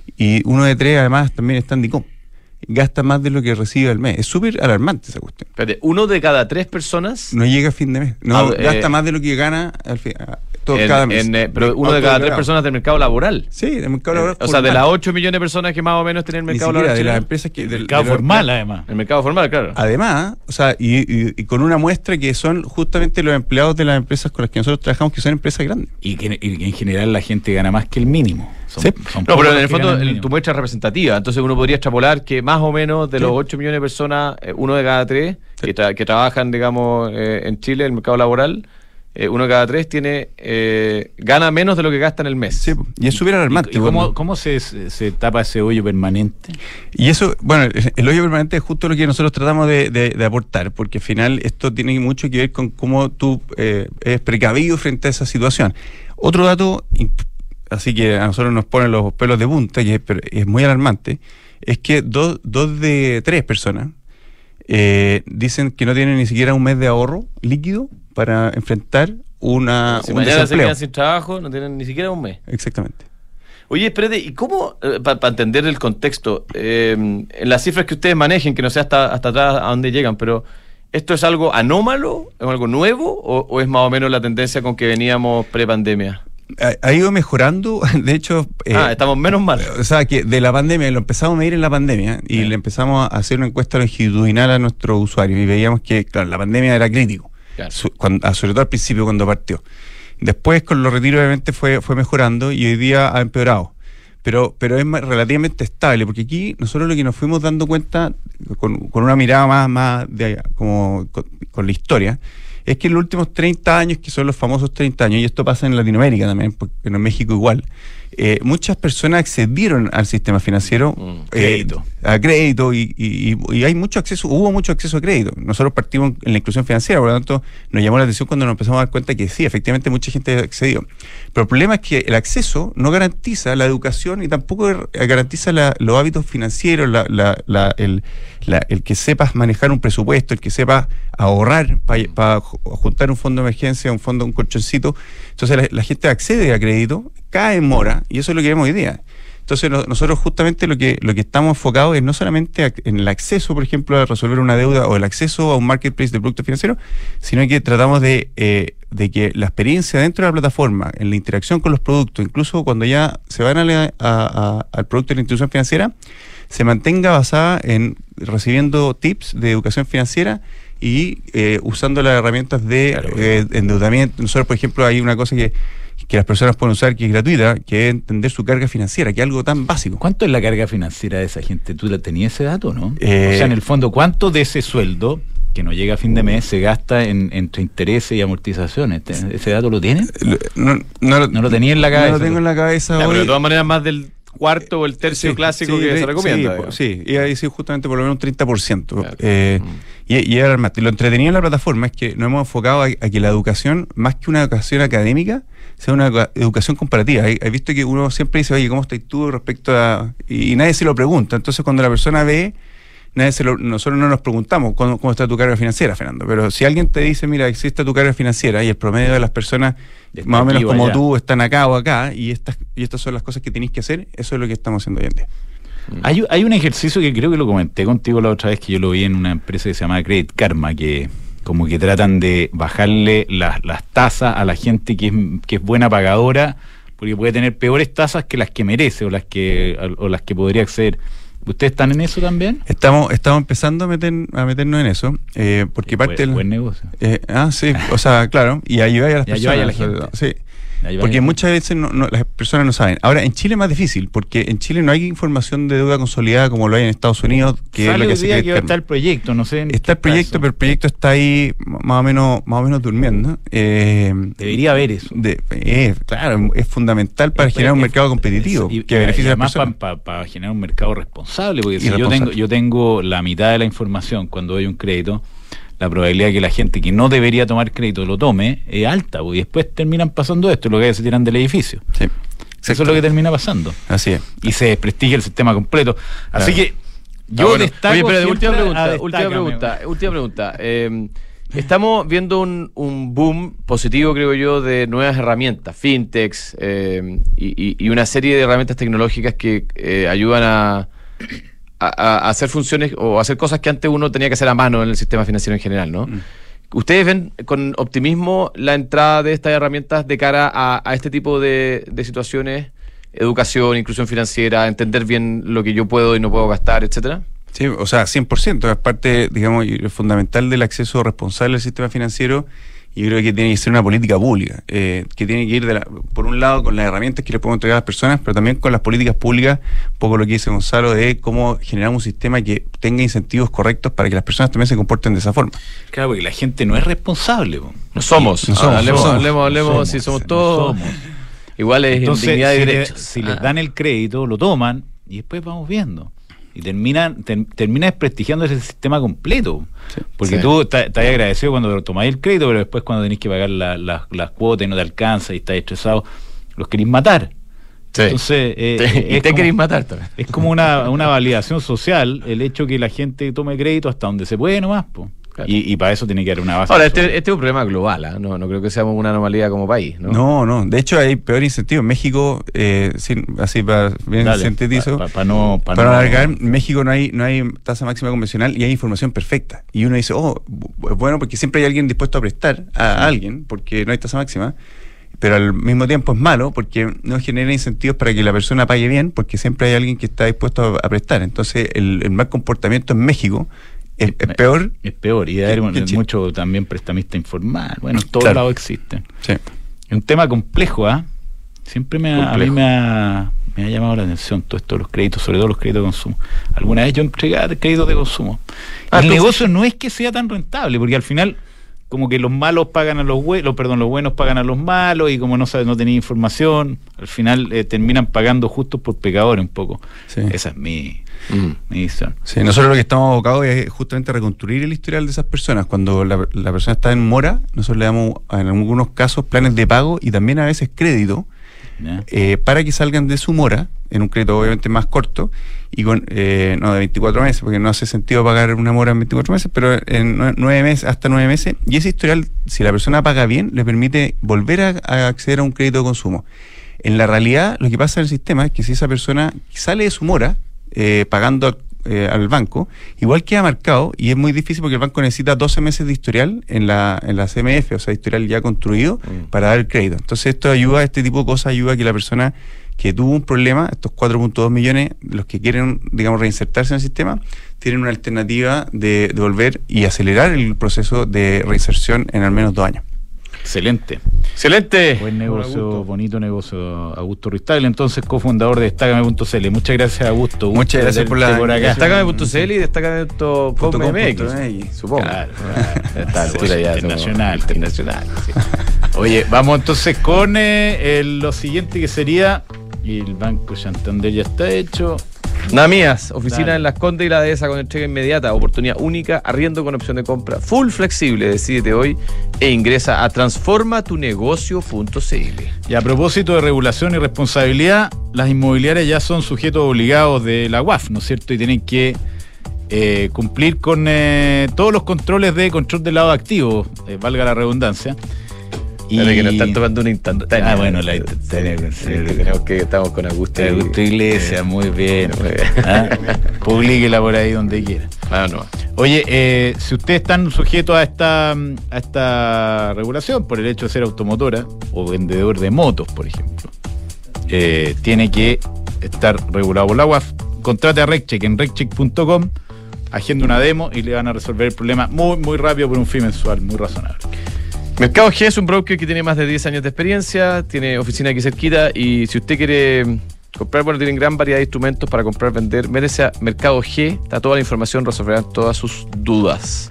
y uno de tres además también está en DICOM. Gasta más de lo que recibe al mes. Es súper alarmante esa cuestión. Espérate, uno de cada tres personas... No llega a fin de mes. No, Ah, eh, gasta más de lo que gana al fin, a- todo, en- cada mes. en, eh, pero uno de cada tres personas del mercado laboral. Sí, del mercado laboral. o sea, de formal. las ocho millones de personas que más o menos tienen el Ni mercado siquiera laboral. de las chileno. empresas que... del- mercado de los- formal, además. El mercado formal, claro. Además, o sea, y, y- y con una muestra que son justamente los empleados de las empresas con las que nosotros trabajamos, que son empresas grandes. Y que y que en general la gente gana más que el mínimo. Son, Sí. son No, pocos pero en los el que fondo ganan el el- mínimo. tu muestra es representativa, entonces uno podría extrapolar que más o menos de Sí. los ocho millones de personas, eh, uno de cada tres Sí. que, tra- que trabajan, digamos, eh, en Chile, en el mercado laboral, eh, uno de cada tres tiene eh, gana menos de lo que gasta en el mes. Sí, po. y es súper alarmante. ¿Y cómo, cuando- cómo se, se se tapa ese hoyo permanente? Y eso, bueno, el el hoyo permanente es justo lo que nosotros tratamos de, de- de aportar, porque al final esto tiene mucho que ver con cómo tú eh, eres precavido frente a esa situación. Otro dato, imp- así que a nosotros nos ponen los pelos de punta, que es, pero es muy alarmante, es que dos, dos de tres personas eh, dicen que no tienen ni siquiera un mes de ahorro líquido para enfrentar una, si un mañana se desempleo. quedan sin trabajo, no tienen ni siquiera un mes. Exactamente. Oye, espérate, ¿y cómo, para entender el contexto, eh, en las cifras que ustedes manejen, que no sé hasta, hasta atrás a dónde llegan, pero ¿esto es algo anómalo, es algo nuevo, o, o es más o menos la tendencia con que veníamos pre-pandemia? Ha, ha ido mejorando, de hecho... eh, ah, estamos menos mal. O sea, que de la pandemia, lo empezamos a medir en la pandemia y Yeah. le empezamos a hacer una encuesta longitudinal a nuestros usuarios y veíamos que, claro, la pandemia era crítico, Claro. su- cuando- ah, sobre todo al principio cuando partió. Después con los retiros obviamente fue, fue mejorando y hoy día ha empeorado. Pero, pero es más- relativamente estable, porque aquí nosotros lo que nos fuimos dando cuenta con, con una mirada más, más de, como con, con la historia, es que en los últimos treinta años, que son los famosos treinta años, y esto pasa en Latinoamérica también, porque en México igual, eh, muchas personas accedieron al sistema financiero Mm, eh, crédito. a crédito y, y- y- y hay mucho acceso, hubo mucho acceso a crédito. Nosotros partimos en la inclusión financiera, por lo tanto nos llamó la atención cuando nos empezamos a dar cuenta que sí, efectivamente mucha gente accedió. Pero el problema es que el acceso no garantiza la educación y tampoco er- garantiza la- los hábitos financieros, la- la- la- el, la- el que sepas manejar un presupuesto, el que sepas ahorrar para juntar un fondo de emergencia, un fondo, un colchoncito. Entonces la, la gente accede a crédito, cae en mora, y eso es lo que vemos hoy día. Entonces no, nosotros justamente lo que lo que estamos enfocados es no solamente a, en el acceso, por ejemplo, a resolver una deuda o el acceso a un marketplace de productos financieros, sino que tratamos de, eh, de que la experiencia dentro de la plataforma, en la interacción con los productos, incluso cuando ya se van a la, a, a, al producto de la institución financiera, se mantenga basada en recibiendo tips de educación financiera y eh, usando las herramientas de Claro, eh, endeudamiento. Nosotros, por ejemplo, hay una cosa que, que las personas pueden usar que es gratuita, que es entender su carga financiera, que es algo tan básico. ¿Cuánto es la carga financiera de esa gente? ¿Tú la tenías ese dato, no? Eh, o sea, en el fondo, ¿cuánto de ese sueldo que no llega a fin de mes se gasta en, entre intereses y amortizaciones? ¿Ese dato lo tienes? No, no, lo- No lo tenía en la cabeza. No lo tengo en la cabeza Ya, hoy. pero de todas maneras más del cuarto o el tercio Sí, clásico sí, que de- se recomienda. Sí, digamos. sí, iba a decir justamente por lo menos un treinta por ciento. Claro. Eh, Mm. y, y era más. Lo entretenido en la plataforma es que nos hemos enfocado a, a que la educación, más que una educación académica, sea una edu- educación comparativa. He, he visto que uno siempre dice, oye, ¿cómo estás tú respecto a...? Y, y nadie se lo pregunta. Entonces cuando la persona ve, nadie se lo, nosotros no nos preguntamos cómo, cómo está tu carga financiera, Fernando. Pero si alguien te dice, mira, existe tu carga financiera y el promedio de las personas Está más o menos aquí o como allá. tú están acá o acá y estas y estas son las cosas que tenéis que hacer, eso es lo que estamos haciendo hoy en día. Hay, hay un ejercicio que creo que lo comenté contigo la otra vez, que yo lo vi en una empresa que se llama Credit Karma, que como que tratan de bajarle las, las tasas a la gente que es, que es buena pagadora, porque puede tener peores tasas que las que merece o las que o las que podría acceder. ¿Ustedes están en eso también? Estamos, estamos empezando a, meter, a meternos en eso, eh, porque parte buen, del... buen negocio. Eh, ah, sí, o sea, claro, y ayudar a las Y personas. ayudar a la gente. Sí, Ahí va porque ahí. muchas veces no, no, las personas no saben. Ahora, en Chile es más difícil, porque en Chile no hay información de deuda consolidada como lo hay en Estados Unidos, que es Sale lo que hoy hace día Credit que va a Karma. estar el proyecto, no sé. en Está el qué proyecto, caso. pero el proyecto está ahí más o menos, más o menos durmiendo. Eh, Debería haber eso. de, eh, claro, es fundamental para Es- generar un es- mercado competitivo y- que y beneficie a las además personas. para generar un mercado responsable, porque Y si yo responsable. tengo, yo tengo la mitad de la información cuando doy un crédito, la probabilidad de que la gente que no debería tomar crédito lo tome es alta, pues, y después terminan pasando esto, lo que se tiran del edificio. Sí, Eso es lo que termina pasando. así es. Y se desprestigia el sistema completo. Así Claro. que Ah, yo bueno. destaco Oye, pero siempre última a pregunta, última Destácame. pregunta, última pregunta. Eh, estamos viendo un, un boom positivo, creo yo, de nuevas herramientas, fintechs eh, y, y- y una serie de herramientas tecnológicas que eh, ayudan a, a- a hacer funciones o hacer cosas que antes uno tenía que hacer a mano en el sistema financiero en general, ¿no? Mm. ¿Ustedes ven con optimismo la entrada de estas herramientas de cara a, a este tipo de, de situaciones? Educación, inclusión financiera, entender bien lo que yo puedo y no puedo gastar, etcétera. Sí, o sea, cien por ciento, es parte, digamos, y fundamental del acceso responsable al sistema financiero, y yo creo que tiene que ser una política pública, eh, que tiene que ir, de la, por un lado, con las herramientas que le podemos entregar a las personas, pero también con las políticas públicas, un poco lo que dice Gonzalo, de cómo generar un sistema que tenga incentivos correctos para que las personas también se comporten de esa forma. Claro, porque la gente no es responsable. po. No somos. No somos, Ah, hablemos, no somos. hablemos, hablemos, No si somos no todos somos. iguales Entonces, en dignidad y si, le- derechos. si Ah. les dan el crédito, lo toman y después vamos viendo. Y terminan, ter- termina desprestigiando ese sistema completo. Sí. Porque Sí. tú estás estás agradecido cuando tomáis el crédito, pero después cuando tenés que pagar la- la- las cuotas y no te alcanza y estás estresado, los querís matar. Sí. Entonces, eh, Te- eh, y es te como- queréis matar también. Es como una, una validación social el hecho que la gente tome crédito hasta donde se puede nomás. Po. Claro. Y, y para eso tiene que haber una base. Ahora, sólida. este, este es un problema global, ¿ah? no, no creo que seamos una anomalía como país, ¿no? No, no, de hecho hay peor incentivo. En México, eh, sin- así para bien Dale, sintetizo, pa- pa- pa no, pa Para no- alargar, en México no hay, no hay tasa máxima convencional y hay información perfecta. Y uno dice, oh, bu- es bueno porque siempre hay alguien dispuesto a prestar a alguien porque no hay tasa máxima, pero al mismo tiempo es malo porque no genera incentivos para que la persona pague bien porque siempre hay alguien que está dispuesto a, a prestar. Entonces el, el mal comportamiento en México es, es peor. Es peor, y hay que- que Chile. mucho también prestamista informal. Bueno, en todos Claro. lados existen. Sí. Es un tema complejo, ¿ah? Siempre me ha, a mí Complejo. me ha, me ha llamado la atención todo esto de los créditos, sobre todo los créditos de consumo. Alguna vez yo entregaba créditos de consumo. Ah, el tú- negocio no es que sea tan rentable, porque al final como que los malos pagan a los buenos, perdón, los buenos pagan a los malos, y como no sabes, no tenía información, al final eh, terminan pagando justos por pecadores un poco. Sí. Esa es mi, Mm. mi visión. Sí, nosotros lo que estamos abocados es justamente reconstruir el historial de esas personas. Cuando la, la persona está en mora, nosotros le damos en algunos casos planes de pago y también a veces crédito ¿Ya? eh, para que salgan de su mora, en un crédito obviamente más corto, y con eh, no de veinticuatro meses, porque no hace sentido pagar una mora en veinticuatro meses, pero en nue- nueve meses, hasta nueve meses, y ese historial, si la persona paga bien, le permite volver a, a acceder a un crédito de consumo. En la realidad, lo que pasa en el sistema es que si esa persona sale de su mora, eh, pagando eh, al banco, igual queda marcado, y es muy difícil porque el banco necesita doce meses de historial en la, en la C M F, o sea, historial ya construido, mm. para dar el crédito. Entonces esto ayuda, este tipo de cosas ayuda a que la persona que tuvo un problema, estos cuatro punto dos millones, los que quieren, digamos, reinsertarse en el sistema, tienen una alternativa de, de volver y acelerar el proceso de reinserción en al menos dos años. Excelente. Excelente. Buen negocio, bonito negocio, Augusto Ruiz-Tagle, entonces cofundador de Destácame punto c l. Muchas gracias, Augusto. Muchas gracias por la... por acá. Destácame punto c l y Destácame punto com punto m x, supongo. Claro, está altura ya. Internacional. Internacional. Sí. Oye, vamos entonces con eh, el, lo siguiente que sería, y el Banco Santander ya está hecho. Namías, oficina Dale. en Las Condes y la Dehesa con entrega inmediata, oportunidad única, arriendo con opción de compra, full flexible. Decídete hoy e ingresa a transforma tu negocio punto c l. Y a propósito de regulación y responsabilidad, las inmobiliarias ya son sujetos obligados de la U A F, ¿no es cierto? Y tienen que eh, cumplir con eh, todos los controles de control del lado activo, eh, valga la redundancia. Y que nos están tomando una instantánea. Ah, bueno, la instantánea. Sí, tenemos que estamos con Augusto. Augusto Iglesias, eh, muy bien. Muy bien. ¿Ah? Publíquela por ahí donde quiera. Ah, no. Oye, eh, si ustedes están sujetos a esta, a esta regulación por el hecho de ser automotora o vendedor de motos, por ejemplo, eh, tiene que estar regulado por la U A F. Contrate a RecCheck en reccheck punto com, agenda una demo y le van a resolver el problema muy, muy rápido por un fee mensual muy razonable. Mercado G es un broker que tiene más de diez años de experiencia, tiene oficina aquí cerquita, y si usted quiere comprar, bueno, tienen gran variedad de instrumentos para comprar, vender. Métese a Mercado G, está toda la información, resolverán todas sus dudas.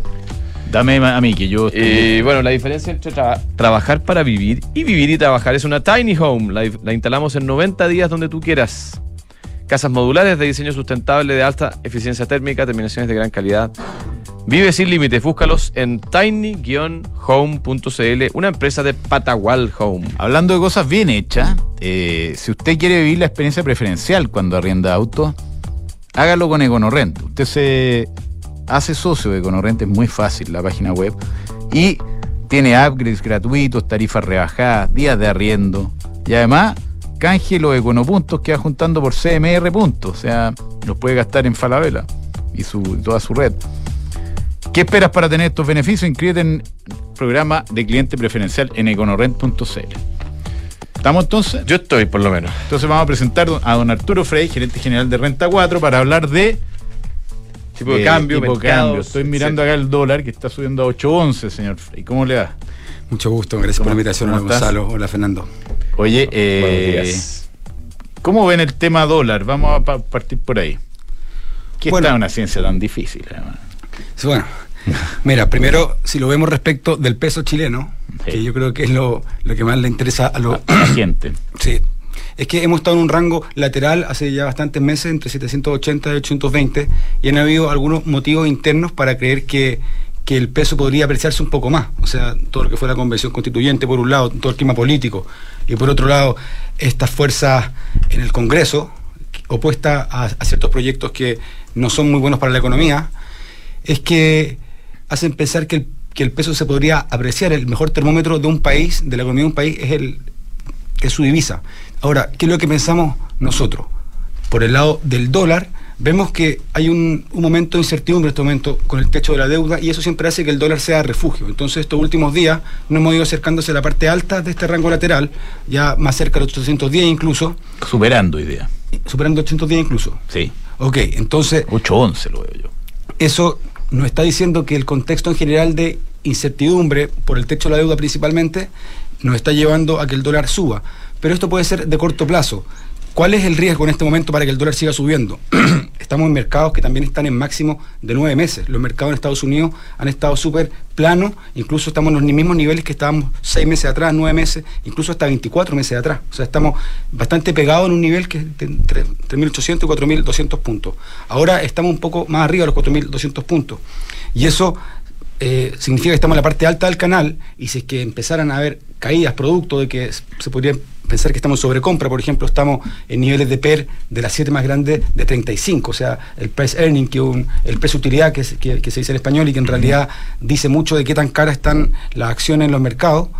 Dame a mí que yo... Estoy... Eh, bueno, la diferencia entre tra- trabajar para vivir y vivir y trabajar es una tiny home. La, la instalamos en noventa días donde tú quieras. Casas modulares de diseño sustentable, de alta eficiencia térmica, terminaciones de gran calidad. Vive sin límites, búscalos en tiny home punto c l, una empresa de Patagual Home. Hablando de cosas bien hechas, eh, si usted quiere vivir la experiencia preferencial cuando arrienda autos, hágalo con EconoRent. Usted se hace socio de EconoRent, es muy fácil, la página web, y tiene upgrades gratuitos, tarifas rebajadas, días de arriendo, y además canje los econopuntos que va juntando por C M R puntos, o sea, los puede gastar en Falabella y su, toda su red. ¿Qué esperas para tener estos beneficios? Inscríbete en el programa de cliente preferencial en econorent punto c l. ¿Estamos entonces? Yo estoy, por lo menos. Entonces vamos a presentar a don Arturo Frey, gerente general de Renta cuatro, para hablar de tipo de cambio, tipo mercados, cambio. Estoy mirando acá el dólar que está subiendo a ocho once, señor Frey. ¿Cómo le va? Mucho gusto, gracias por la invitación. Hola Gonzalo, hola Fernando. Oye, eh, ¿cómo ven el tema dólar? Vamos a pa- partir por ahí. ¿Qué bueno, está en una ciencia tan difícil, además? Bueno, mira, primero, si lo vemos respecto del peso chileno, sí, que yo creo que es lo, lo que más le interesa a, lo, a la gente. Sí, es que hemos estado en un rango lateral hace ya bastantes meses, entre setecientos ochenta y ochocientos veinte, y han habido algunos motivos internos para creer que, que el peso podría apreciarse un poco más. O sea, todo lo que fue la convención constituyente, por un lado, todo el clima político, y por otro lado, estas fuerzas en el Congreso, opuestas a, a ciertos proyectos que no son muy buenos para la economía, es que hacen pensar que el, que el peso se podría apreciar. El mejor termómetro de un país, de la economía de un país, es, el, es su divisa. Ahora, ¿qué es lo que pensamos nosotros? Por el lado del dólar, vemos que hay un, un momento de incertidumbre en este momento con el techo de la deuda, y eso siempre hace que el dólar sea refugio. Entonces, estos últimos días nos hemos ido acercándose a la parte alta de este rango lateral, ya más cerca de los ochocientos diez incluso. Superando idea. Superando ochocientos diez incluso. Sí. Ok, entonces... ocho once lo veo yo. Eso nos está diciendo que el contexto en general de incertidumbre por el techo de la deuda principalmente nos está llevando a que el dólar suba. Pero esto puede ser de corto plazo. ¿Cuál es el riesgo en este momento para que el dólar siga subiendo? Estamos en mercados que también están en máximo de nueve meses. Los mercados en Estados Unidos han estado súper planos, incluso estamos en los mismos niveles que estábamos seis meses atrás, nueve meses, incluso hasta veinticuatro meses atrás. O sea, estamos bastante pegados en un nivel que es de entre tres mil ochocientos y cuatro mil doscientos puntos. Ahora estamos un poco más arriba de los cuatro mil doscientos puntos. Y eso eh, significa que estamos en la parte alta del canal, y si es que empezaran a haber caídas producto de que se podría pensar que estamos en sobrecompra, por ejemplo, estamos en niveles de P E R de las siete más grandes de treinta y cinco, o sea, el price earning, que un, el precio utilidad que, que, que se dice en español y que en realidad dice mucho de qué tan caras están las acciones en los mercados.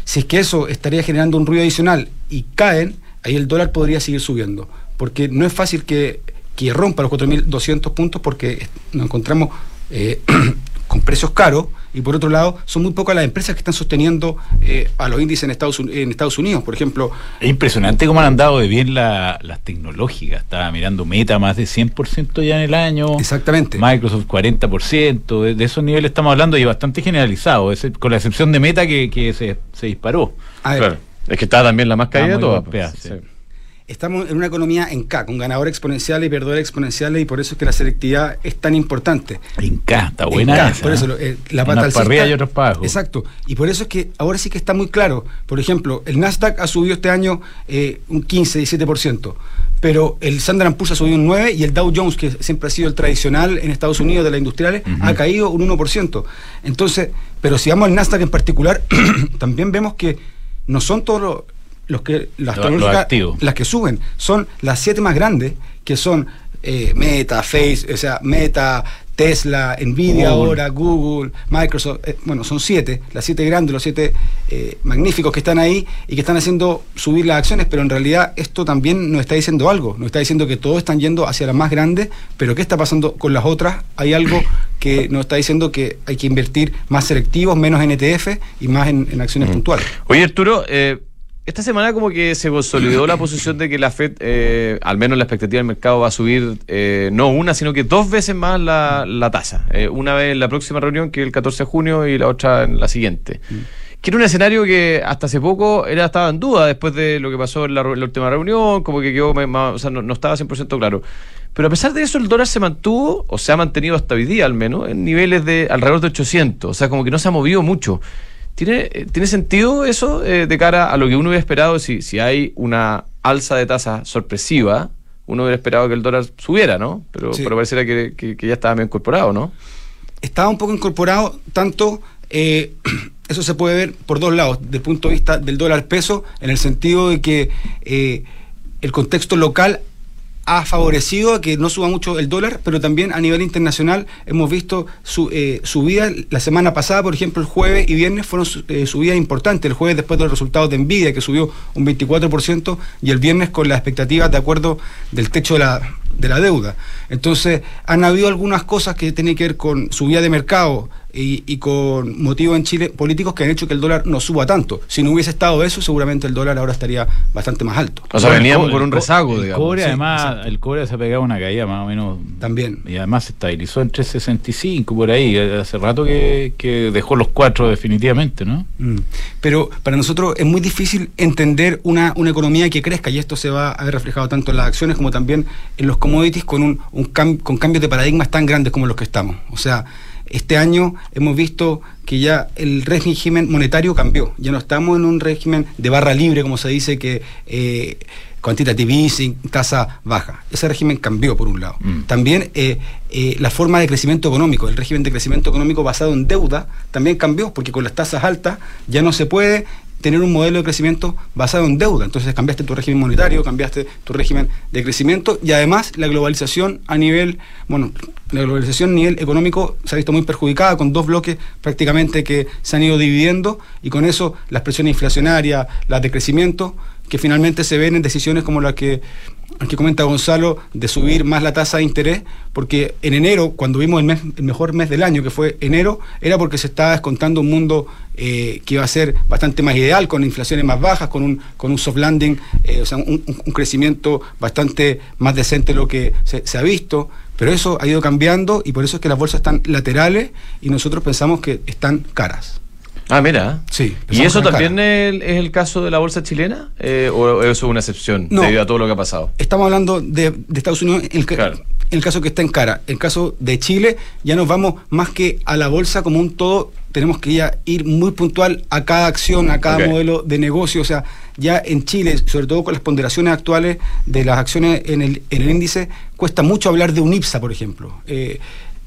si es que eso estaría generando un ruido adicional y caen, ahí el dólar podría seguir subiendo, porque no es fácil que, que rompa los cuatro mil doscientos puntos, porque nos encontramos eh, con precios caros, y por otro lado son muy pocas las empresas que están sosteniendo eh, a los índices en Estados, en Estados Unidos, por ejemplo. Es impresionante cómo han andado de bien la, las tecnológicas. Estaba mirando Meta más de cien por ciento ya en el año. Exactamente. Microsoft cuarenta por ciento. De, de esos niveles estamos hablando, y bastante generalizado, ese, con la excepción de Meta que, que se, se disparó. A ver, Claro. Es que está también la más caída de muy todas. golpeada, pues. sí. Sí. estamos en una economía en K, con ganadores exponenciales y perdedores exponenciales, y por eso es que la selectividad es tan importante. En K, está En buena K, esa, por eso ¿eh? lo- eh, la Unas pata alcista- para arriba y otras para abajo. Exacto, y por eso es que ahora sí que está muy claro. Por ejemplo, el Nasdaq ha subido este año eh, un quince, diecisiete por ciento, pero el Standard and Poor's ha subido un nueve por ciento, y el Dow Jones, que siempre ha sido el tradicional en Estados Unidos de las industriales, Ujú. ha caído un uno por ciento. Entonces, pero si vamos al Nasdaq en particular, también vemos que no son todos los, los que las Lo- tecnológicas los activos. las que suben, son las siete más grandes, que son eh, Meta, Face, o sea, Meta, Tesla, Nvidia Google. ahora, Google, Microsoft, eh, bueno, son siete, las siete grandes, los siete eh, magníficos que están ahí y que están haciendo subir las acciones, pero en realidad esto también nos está diciendo algo, nos está diciendo que todos están yendo hacia las más grandes, pero ¿qué está pasando con las otras? Hay algo que nos está diciendo que hay que invertir más selectivos, menos en E T F y más en, en acciones Mm. puntuales. Oye, Arturo, eh, esta semana como que se consolidó la posición de que la Fed, eh, al menos la expectativa del mercado, va a subir eh, no una, sino que dos veces más la, la tasa. Eh, una vez en la próxima reunión, que es el catorce de junio, y la otra en la siguiente. Que era un escenario que hasta hace poco era estaba en duda después de lo que pasó en la, en la última reunión, como que quedó más, o sea, no, no estaba cien por ciento claro. Pero a pesar de eso, el dólar se mantuvo, o se ha mantenido hasta hoy día al menos, en niveles de alrededor de ochocientos. O sea, como que no se ha movido mucho. ¿Tiene, eh, ¿tiene sentido eso eh, de cara a lo que uno hubiera esperado? Si, si hay una alza de tasa sorpresiva, uno hubiera esperado que el dólar subiera, ¿no? Pero, Sí. pero pareciera que, que, que ya estaba bien incorporado, ¿no? Estaba un poco incorporado, tanto eh, eso se puede ver por dos lados, desde el punto de vista del dólar peso, en el sentido de que eh, el contexto local ha favorecido a que no suba mucho el dólar, pero también a nivel internacional hemos visto su, eh, subidas. La semana pasada, por ejemplo, el jueves y viernes fueron su- eh, subidas importantes. El jueves después de los resultados de Nvidia, que subió un veinticuatro por ciento, y el viernes con las expectativas de acuerdo del techo de la, de la deuda. Entonces, han habido algunas cosas que tienen que ver con subida de mercado y, y con motivos en Chile políticos que han hecho que el dólar no suba tanto. Si no hubiese estado eso, seguramente el dólar ahora estaría bastante más alto. O sea, Bueno, el veníamos co- con un el co- rezago, el digamos. cobre, Sí, además, exacto. el cobre se ha pegado una caída más o menos. También. Y además se estabilizó en tres sesenta y cinco por ahí. Hace rato que, que dejó los cuatro definitivamente, ¿no? Mm. Pero para nosotros es muy difícil entender una, una economía que crezca, y esto se va a ver reflejado tanto en las acciones como también en los commodities, con un, un cam- con cambios de paradigmas tan grandes como los que estamos. O sea, este año hemos visto que ya el régimen monetario cambió. Ya no estamos en un régimen de barra libre, como se dice, que eh, quantitative easing, tasa baja. Ese régimen cambió, por un lado. Mm. También eh, eh, la forma de crecimiento económico, el régimen de crecimiento económico basado en deuda, también cambió, porque con las tasas altas ya no se puede tener un modelo de crecimiento basado en deuda. Entonces cambiaste tu régimen monetario, cambiaste tu régimen de crecimiento, y además la globalización a nivel, bueno, la globalización a nivel económico se ha visto muy perjudicada, con dos bloques prácticamente que se han ido dividiendo, y con eso las presiones inflacionarias, las de crecimiento, que finalmente se ven en decisiones como la que, la que comenta Gonzalo, de subir más la tasa de interés, porque en enero, cuando vimos el, mes, el mejor mes del año, que fue enero, era porque se estaba descontando un mundo eh, que iba a ser bastante más ideal, con inflaciones más bajas, con un, con un soft landing, eh, o sea, un, un- un crecimiento bastante más decente de lo que se, se ha visto. Pero eso ha ido cambiando, y por eso es que las bolsas están laterales y nosotros pensamos que están caras. Ah, mira. Sí. ¿Y eso pensamos que también es el, es el caso de la bolsa chilena? Eh, ¿O eso es una excepción No. debido a todo lo que ha pasado? Estamos hablando de, de Estados Unidos, en el, ca- Claro. en el caso que está en cara. En el caso de Chile, ya nos vamos más que a la bolsa como un todo, tenemos que ya ir muy puntual a cada acción, a cada Ok. modelo de negocio. O sea, ya en Chile, sobre todo con las ponderaciones actuales de las acciones en el, en el índice, cuesta mucho hablar de un I P S A, por ejemplo. Eh,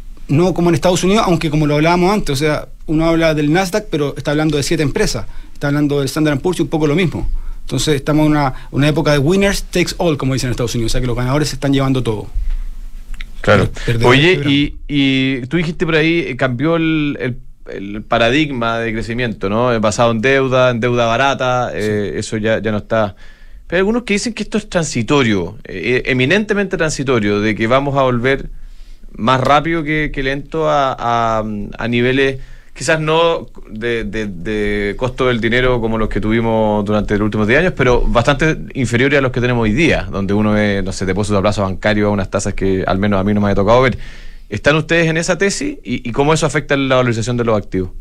no como en Estados Unidos, aunque como lo hablábamos antes, o sea, uno habla del Nasdaq, pero está hablando de siete empresas, está hablando del Standard and Poor's y un poco lo mismo. Entonces estamos en una, una época de winners takes all, como dicen en Estados Unidos, o sea que los ganadores se están llevando todo. Claro. Perdedores Oye, quebran. y, y tú dijiste por ahí, eh, cambió el, el, el paradigma de crecimiento, ¿no? Basado en deuda, en deuda barata, eh, sí. Eso ya, ya no está. Pero hay algunos que dicen que esto es transitorio, eh, eminentemente transitorio, de que vamos a volver más rápido que, que lento a, a, a niveles, quizás no de, de, de costo del dinero como los que tuvimos durante los últimos diez años, pero bastante inferiores a los que tenemos hoy día, donde uno ve, no sé, depósitos a plazo bancario a unas tasas que al menos a mí no me ha tocado ver. ¿Están ustedes en esa tesis y, y cómo eso afecta la valorización de los activos?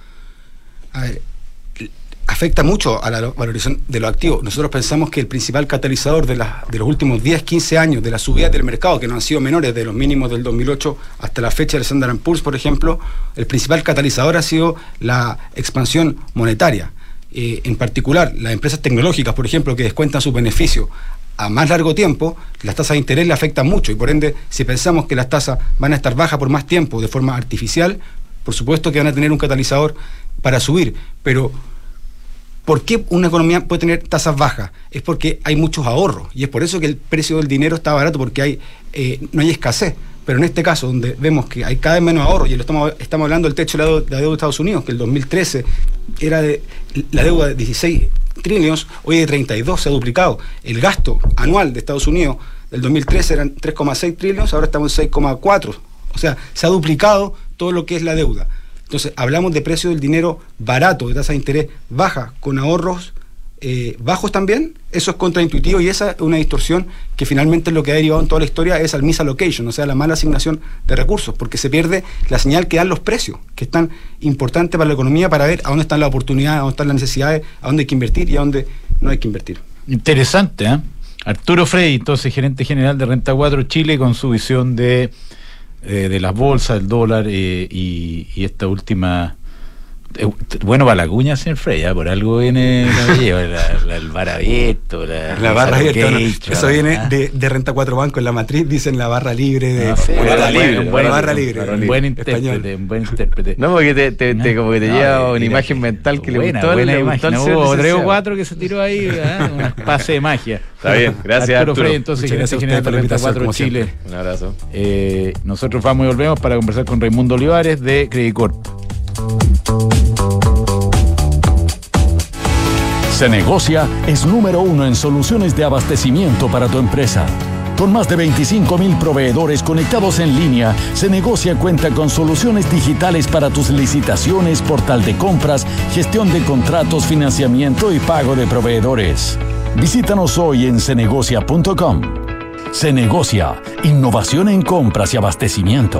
A ver, afecta mucho a la valorización de los activos. Nosotros pensamos que el principal catalizador de, la, de los últimos diez, quince años de la subida del mercado, que no han sido menores de los mínimos del dos mil ocho hasta la fecha del Standard and Poor's, por ejemplo, el principal catalizador ha sido la expansión monetaria. Eh, en particular, las empresas tecnológicas, por ejemplo, que descuentan sus beneficios a más largo tiempo, las tasas de interés le afectan mucho y por ende, si pensamos que las tasas van a estar bajas por más tiempo de forma artificial, por supuesto que van a tener un catalizador para subir, pero ¿por qué una economía puede tener tasas bajas? Es porque hay muchos ahorros y es por eso que el precio del dinero está barato, porque hay eh, no hay escasez. Pero en este caso, donde vemos que hay cada vez menos ahorros, y lo estamos, estamos hablando del techo de la, deuda, de la deuda de Estados Unidos, que el dos mil trece era de la deuda de dieciséis trillones, hoy de treinta y dos, se ha duplicado. El gasto anual de Estados Unidos del dos mil trece eran tres coma seis trillones, ahora estamos en seis coma cuatro. O sea, se ha duplicado todo lo que es la deuda. Entonces, hablamos de precio del dinero barato, de tasa de interés baja, con ahorros eh, bajos también. Eso es contraintuitivo y esa es una distorsión que finalmente es lo que ha derivado en toda la historia, es al misallocation, o sea, la mala asignación de recursos, porque se pierde la señal que dan los precios, que es tan importante para la economía, para ver a dónde están las oportunidades, a dónde están las necesidades, a dónde hay que invertir y a dónde no hay que invertir. Interesante, ¿eh? Arturo Frey, entonces gerente general de Renta cuatro Chile, con su visión de Eh, de las bolsas, del dólar eh, y, y esta última eh, bueno para la cuña, señor Frey, ¿eh? Por algo viene la, la, la, el bar abierto, la, la barra abierta, no, eso viene de, de Renta cuatro Banco. En la matriz dicen la barra libre de, no, sí, barra, barra libre, libre, barra, barra libre, libre, un buen intérprete, un buen intérprete. No, porque te, te, te, como que te no, lleva una imagen mental que buena, le gustó, buena le imagen, gustó no, hubo tres o cuatro que se tiró ahí, ¿eh? Un pase de magia. Está bien, gracias Arturo, Arturo. Frey, entonces gerente general de Renta cuatro Chile. Un abrazo. Eh, nosotros vamos y volvemos para conversar con Raimundo Olivares de Credit Corp. Cenegocia es número uno en soluciones de abastecimiento para tu empresa. Con más de veinticinco mil proveedores conectados en línea, Cenegocia cuenta con soluciones digitales para tus licitaciones, portal de compras, gestión de contratos, financiamiento y pago de proveedores. Visítanos hoy en cenegocia punto com. Cenegocia, innovación en compras y abastecimiento.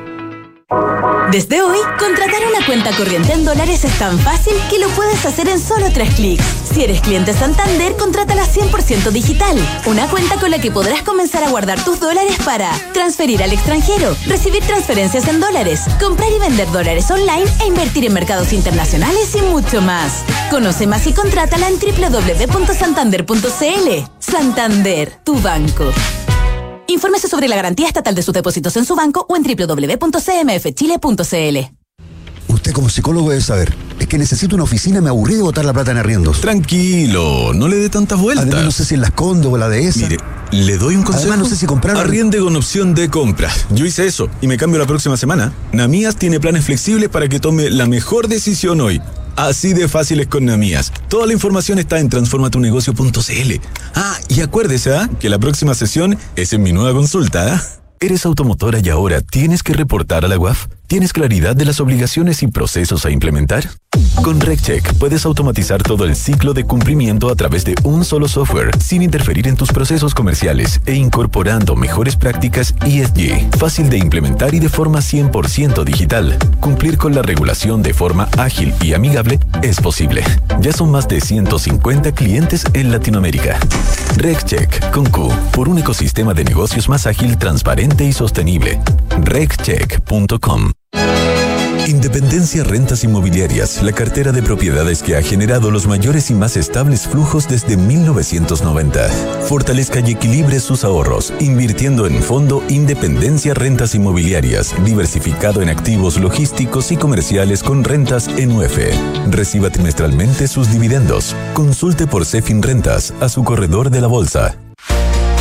Desde hoy, contratar una cuenta corriente en dólares es tan fácil que lo puedes hacer en solo tres clics. Si eres cliente Santander, contrátala cien por ciento digital. Una cuenta con la que podrás comenzar a guardar tus dólares para transferir al extranjero, recibir transferencias en dólares, comprar y vender dólares online e invertir en mercados internacionales y mucho más. Conoce más y contrátala en doble u doble u doble u punto santander punto c l. Santander, tu banco. Infórmese sobre la garantía estatal de sus depósitos en su banco o en doble u doble u doble u punto c m f chile punto c l. Usted como psicólogo debe saber, es que necesito una oficina, me aburrí de botar la plata en arriendos. Tranquilo, no le dé tantas vueltas. Además no sé si en la escondo o la de esa. Mire, le doy un consejo. Además no sé si comprar. Arriende con opción de compra. Yo hice eso y me cambio la próxima semana. Namías tiene planes flexibles para que tome la mejor decisión hoy. Así de fácil es con Namías. Toda la información está en transforma tu negocio punto c l. Ah, y acuérdese, ¿eh? que la próxima sesión es en mi nueva consulta. ¿eh? ¿Eres automotora y ahora tienes que reportar a la U A F? ¿Tienes claridad de las obligaciones y procesos a implementar? Con RecCheck puedes automatizar todo el ciclo de cumplimiento a través de un solo software, sin interferir en tus procesos comerciales e incorporando mejores prácticas E S G. Fácil de implementar y de forma cien por ciento digital. Cumplir con la regulación de forma ágil y amigable es posible. Ya son más de ciento cincuenta clientes en Latinoamérica. RecCheck con Q, por un ecosistema de negocios más ágil, transparente y sostenible. reccheck punto com. Independencia Rentas Inmobiliarias, la cartera de propiedades que ha generado los mayores y más estables flujos desde mil novecientos noventa. Fortalezca y equilibre sus ahorros, invirtiendo en Fondo Independencia Rentas Inmobiliarias, diversificado en activos logísticos y comerciales con rentas en U F. Reciba trimestralmente sus dividendos. Consulte por Cefin Rentas a su corredor de la bolsa.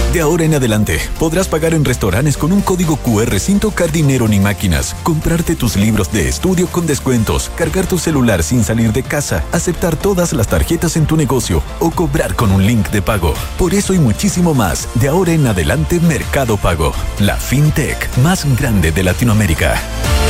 De ahora en adelante, podrás pagar en restaurantes con un código cu erre sin tocar dinero ni máquinas, comprarte tus libros de estudio con descuentos, cargar tu celular sin salir de casa, aceptar todas las tarjetas en tu negocio o cobrar con un link de pago. Por eso y muchísimo más, de ahora en adelante Mercado Pago, la fintech más grande de Latinoamérica.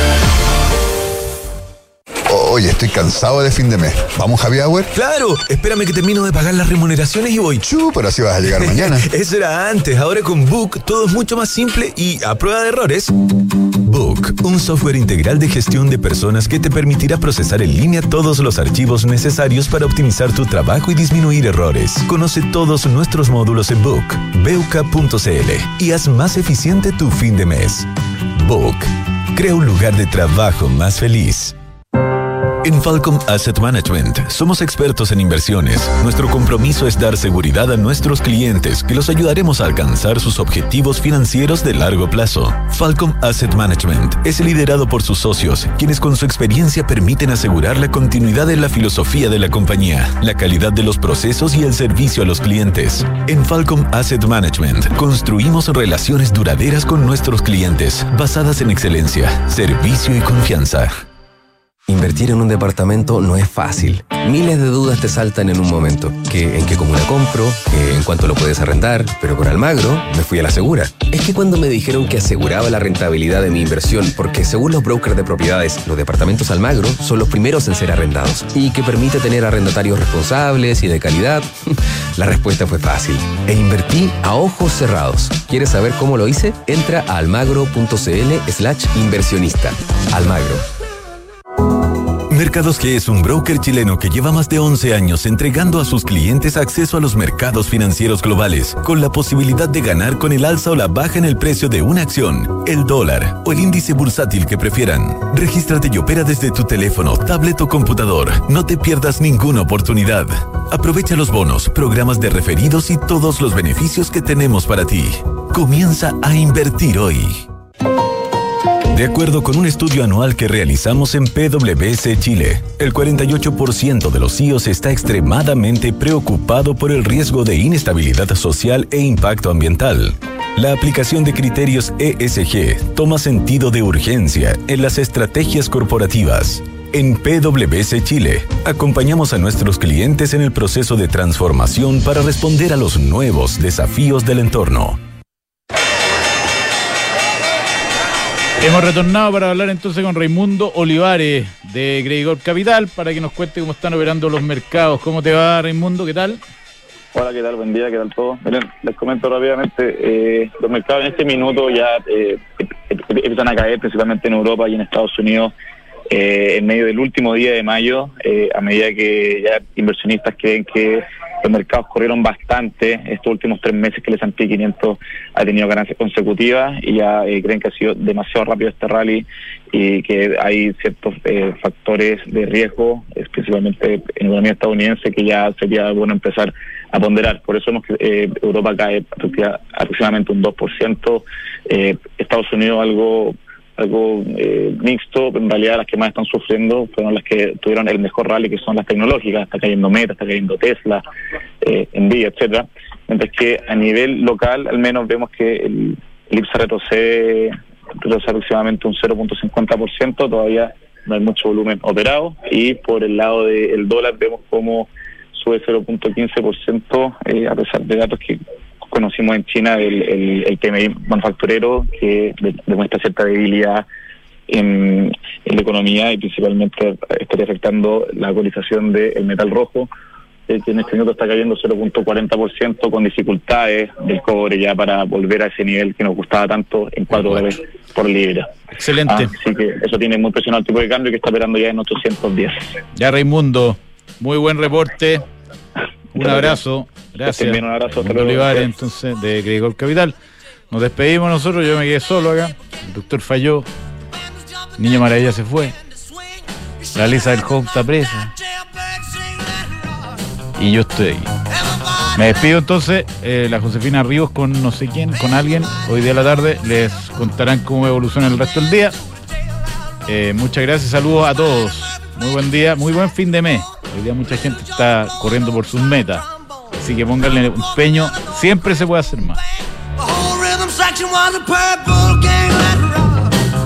Oye, estoy cansado de fin de mes. ¿Vamos happy hour? ¡Claro! Espérame que termino de pagar las remuneraciones y voy. Chu, pero así vas a llegar mañana. Eso era antes. Ahora con Book todo es mucho más simple y a prueba de errores. Book, un software integral de gestión de personas que te permitirá procesar en línea todos los archivos necesarios para optimizar tu trabajo y disminuir errores. Conoce todos nuestros módulos en Book, beuca punto cl y haz más eficiente tu fin de mes. Book, crea un lugar de trabajo más feliz. En Falcom Asset Management somos expertos en inversiones. Nuestro compromiso es dar seguridad a nuestros clientes, que los ayudaremos a alcanzar sus objetivos financieros de largo plazo. Falcom Asset Management es liderado por sus socios, quienes con su experiencia permiten asegurar la continuidad en la filosofía de la compañía, la calidad de los procesos y el servicio a los clientes. En Falcom Asset Management construimos relaciones duraderas con nuestros clientes, basadas en excelencia, servicio y confianza. Invertir en un departamento no es fácil. Miles de dudas te saltan en un momento. ¿Que, ¿En qué comuna compro? ¿Que, ¿En cuánto lo puedes arrendar? Pero con Almagro me fui a la segura. Es que cuando me dijeron que aseguraba la rentabilidad de mi inversión, porque según los brokers de propiedades, los departamentos Almagro son los primeros en ser arrendados y que permite tener arrendatarios responsables y de calidad, la respuesta fue fácil. E invertí a ojos cerrados. ¿Quieres saber cómo lo hice? Entra a almagro.cl slash inversionista. Almagro. Mercados G es un broker chileno que lleva más de once años entregando a sus clientes acceso a los mercados financieros globales, con la posibilidad de ganar con el alza o la baja en el precio de una acción, el dólar o el índice bursátil que prefieran. Regístrate y opera desde tu teléfono, tablet o computador. No te pierdas ninguna oportunidad. Aprovecha los bonos, programas de referidos y todos los beneficios que tenemos para ti. Comienza a invertir hoy. De acuerdo con un estudio anual que realizamos en P W C Chile, el cuarenta y ocho por ciento de los C E Os está extremadamente preocupado por el riesgo de inestabilidad social e impacto ambiental. La aplicación de criterios E S G toma sentido de urgencia en las estrategias corporativas. En P W C Chile, acompañamos a nuestros clientes en el proceso de transformación para responder a los nuevos desafíos del entorno. Hemos retornado para hablar entonces con Raimundo Olivares de Greygold Capital para que nos cuente cómo están operando los mercados. ¿Cómo te va, Raimundo? ¿Qué tal? Hola, ¿qué tal? Buen día, ¿qué tal todo? Miren, les comento rápidamente, eh, los mercados en este minuto ya eh, empiezan a caer, principalmente en Europa y en Estados Unidos, eh, en medio del último día de mayo, eh, a medida que ya inversionistas creen que los mercados corrieron bastante estos últimos tres meses que el ese and pe quinientos ha tenido ganancias consecutivas y ya eh, creen que ha sido demasiado rápido este rally y que hay ciertos eh, factores de riesgo, principalmente en la economía estadounidense, que ya sería bueno empezar a ponderar. Por eso vemos que eh, Europa cae aproximadamente un dos por ciento, eh, Estados Unidos algo algo eh, mixto, pero en realidad las que más están sufriendo fueron las que tuvieron el mejor rally, que son las tecnológicas. Está cayendo Meta, está cayendo Tesla, eh, Nvidia, etcétera. Mientras que a nivel local, al menos vemos que el, el I P S A retrocede, retrocede aproximadamente un cero punto cincuenta por ciento, todavía no hay mucho volumen operado, y por el lado del dólar vemos como sube cero punto quince por ciento, eh, a pesar de datos que conocimos en China, el, el, el P M I manufacturero, que demuestra cierta debilidad en, en la economía y principalmente estaría afectando la cotización del metal rojo, eh, que en este minuto está cayendo cero punto cuarenta por ciento, con dificultades del cobre ya para volver a ese nivel que nos gustaba tanto en cuatro dólares por libra. Excelente. Ah, así que eso tiene muy presionado el tipo de cambio, que está operando ya en ochocientos diez. Ya, Raimundo, muy buen reporte. Un abrazo. Gracias. Bien, un abrazo. Raimundo Olivares, entonces, de Greygold Capital. Nos despedimos nosotros, yo me quedé solo acá. El doctor falló. Niño Maravilla se fue. La Lisa del Home está presa. Y yo estoy aquí. Me despido entonces. Eh, la Josefina Ríos con no sé quién, con alguien. Hoy día a la tarde les contarán cómo evoluciona el resto del día. Eh, muchas gracias, saludos a todos. Muy buen día, muy buen fin de mes. Hoy día mucha gente está corriendo por sus metas. Así que pónganle empeño, siempre se puede hacer más. The whole rhythm section was a purple gang.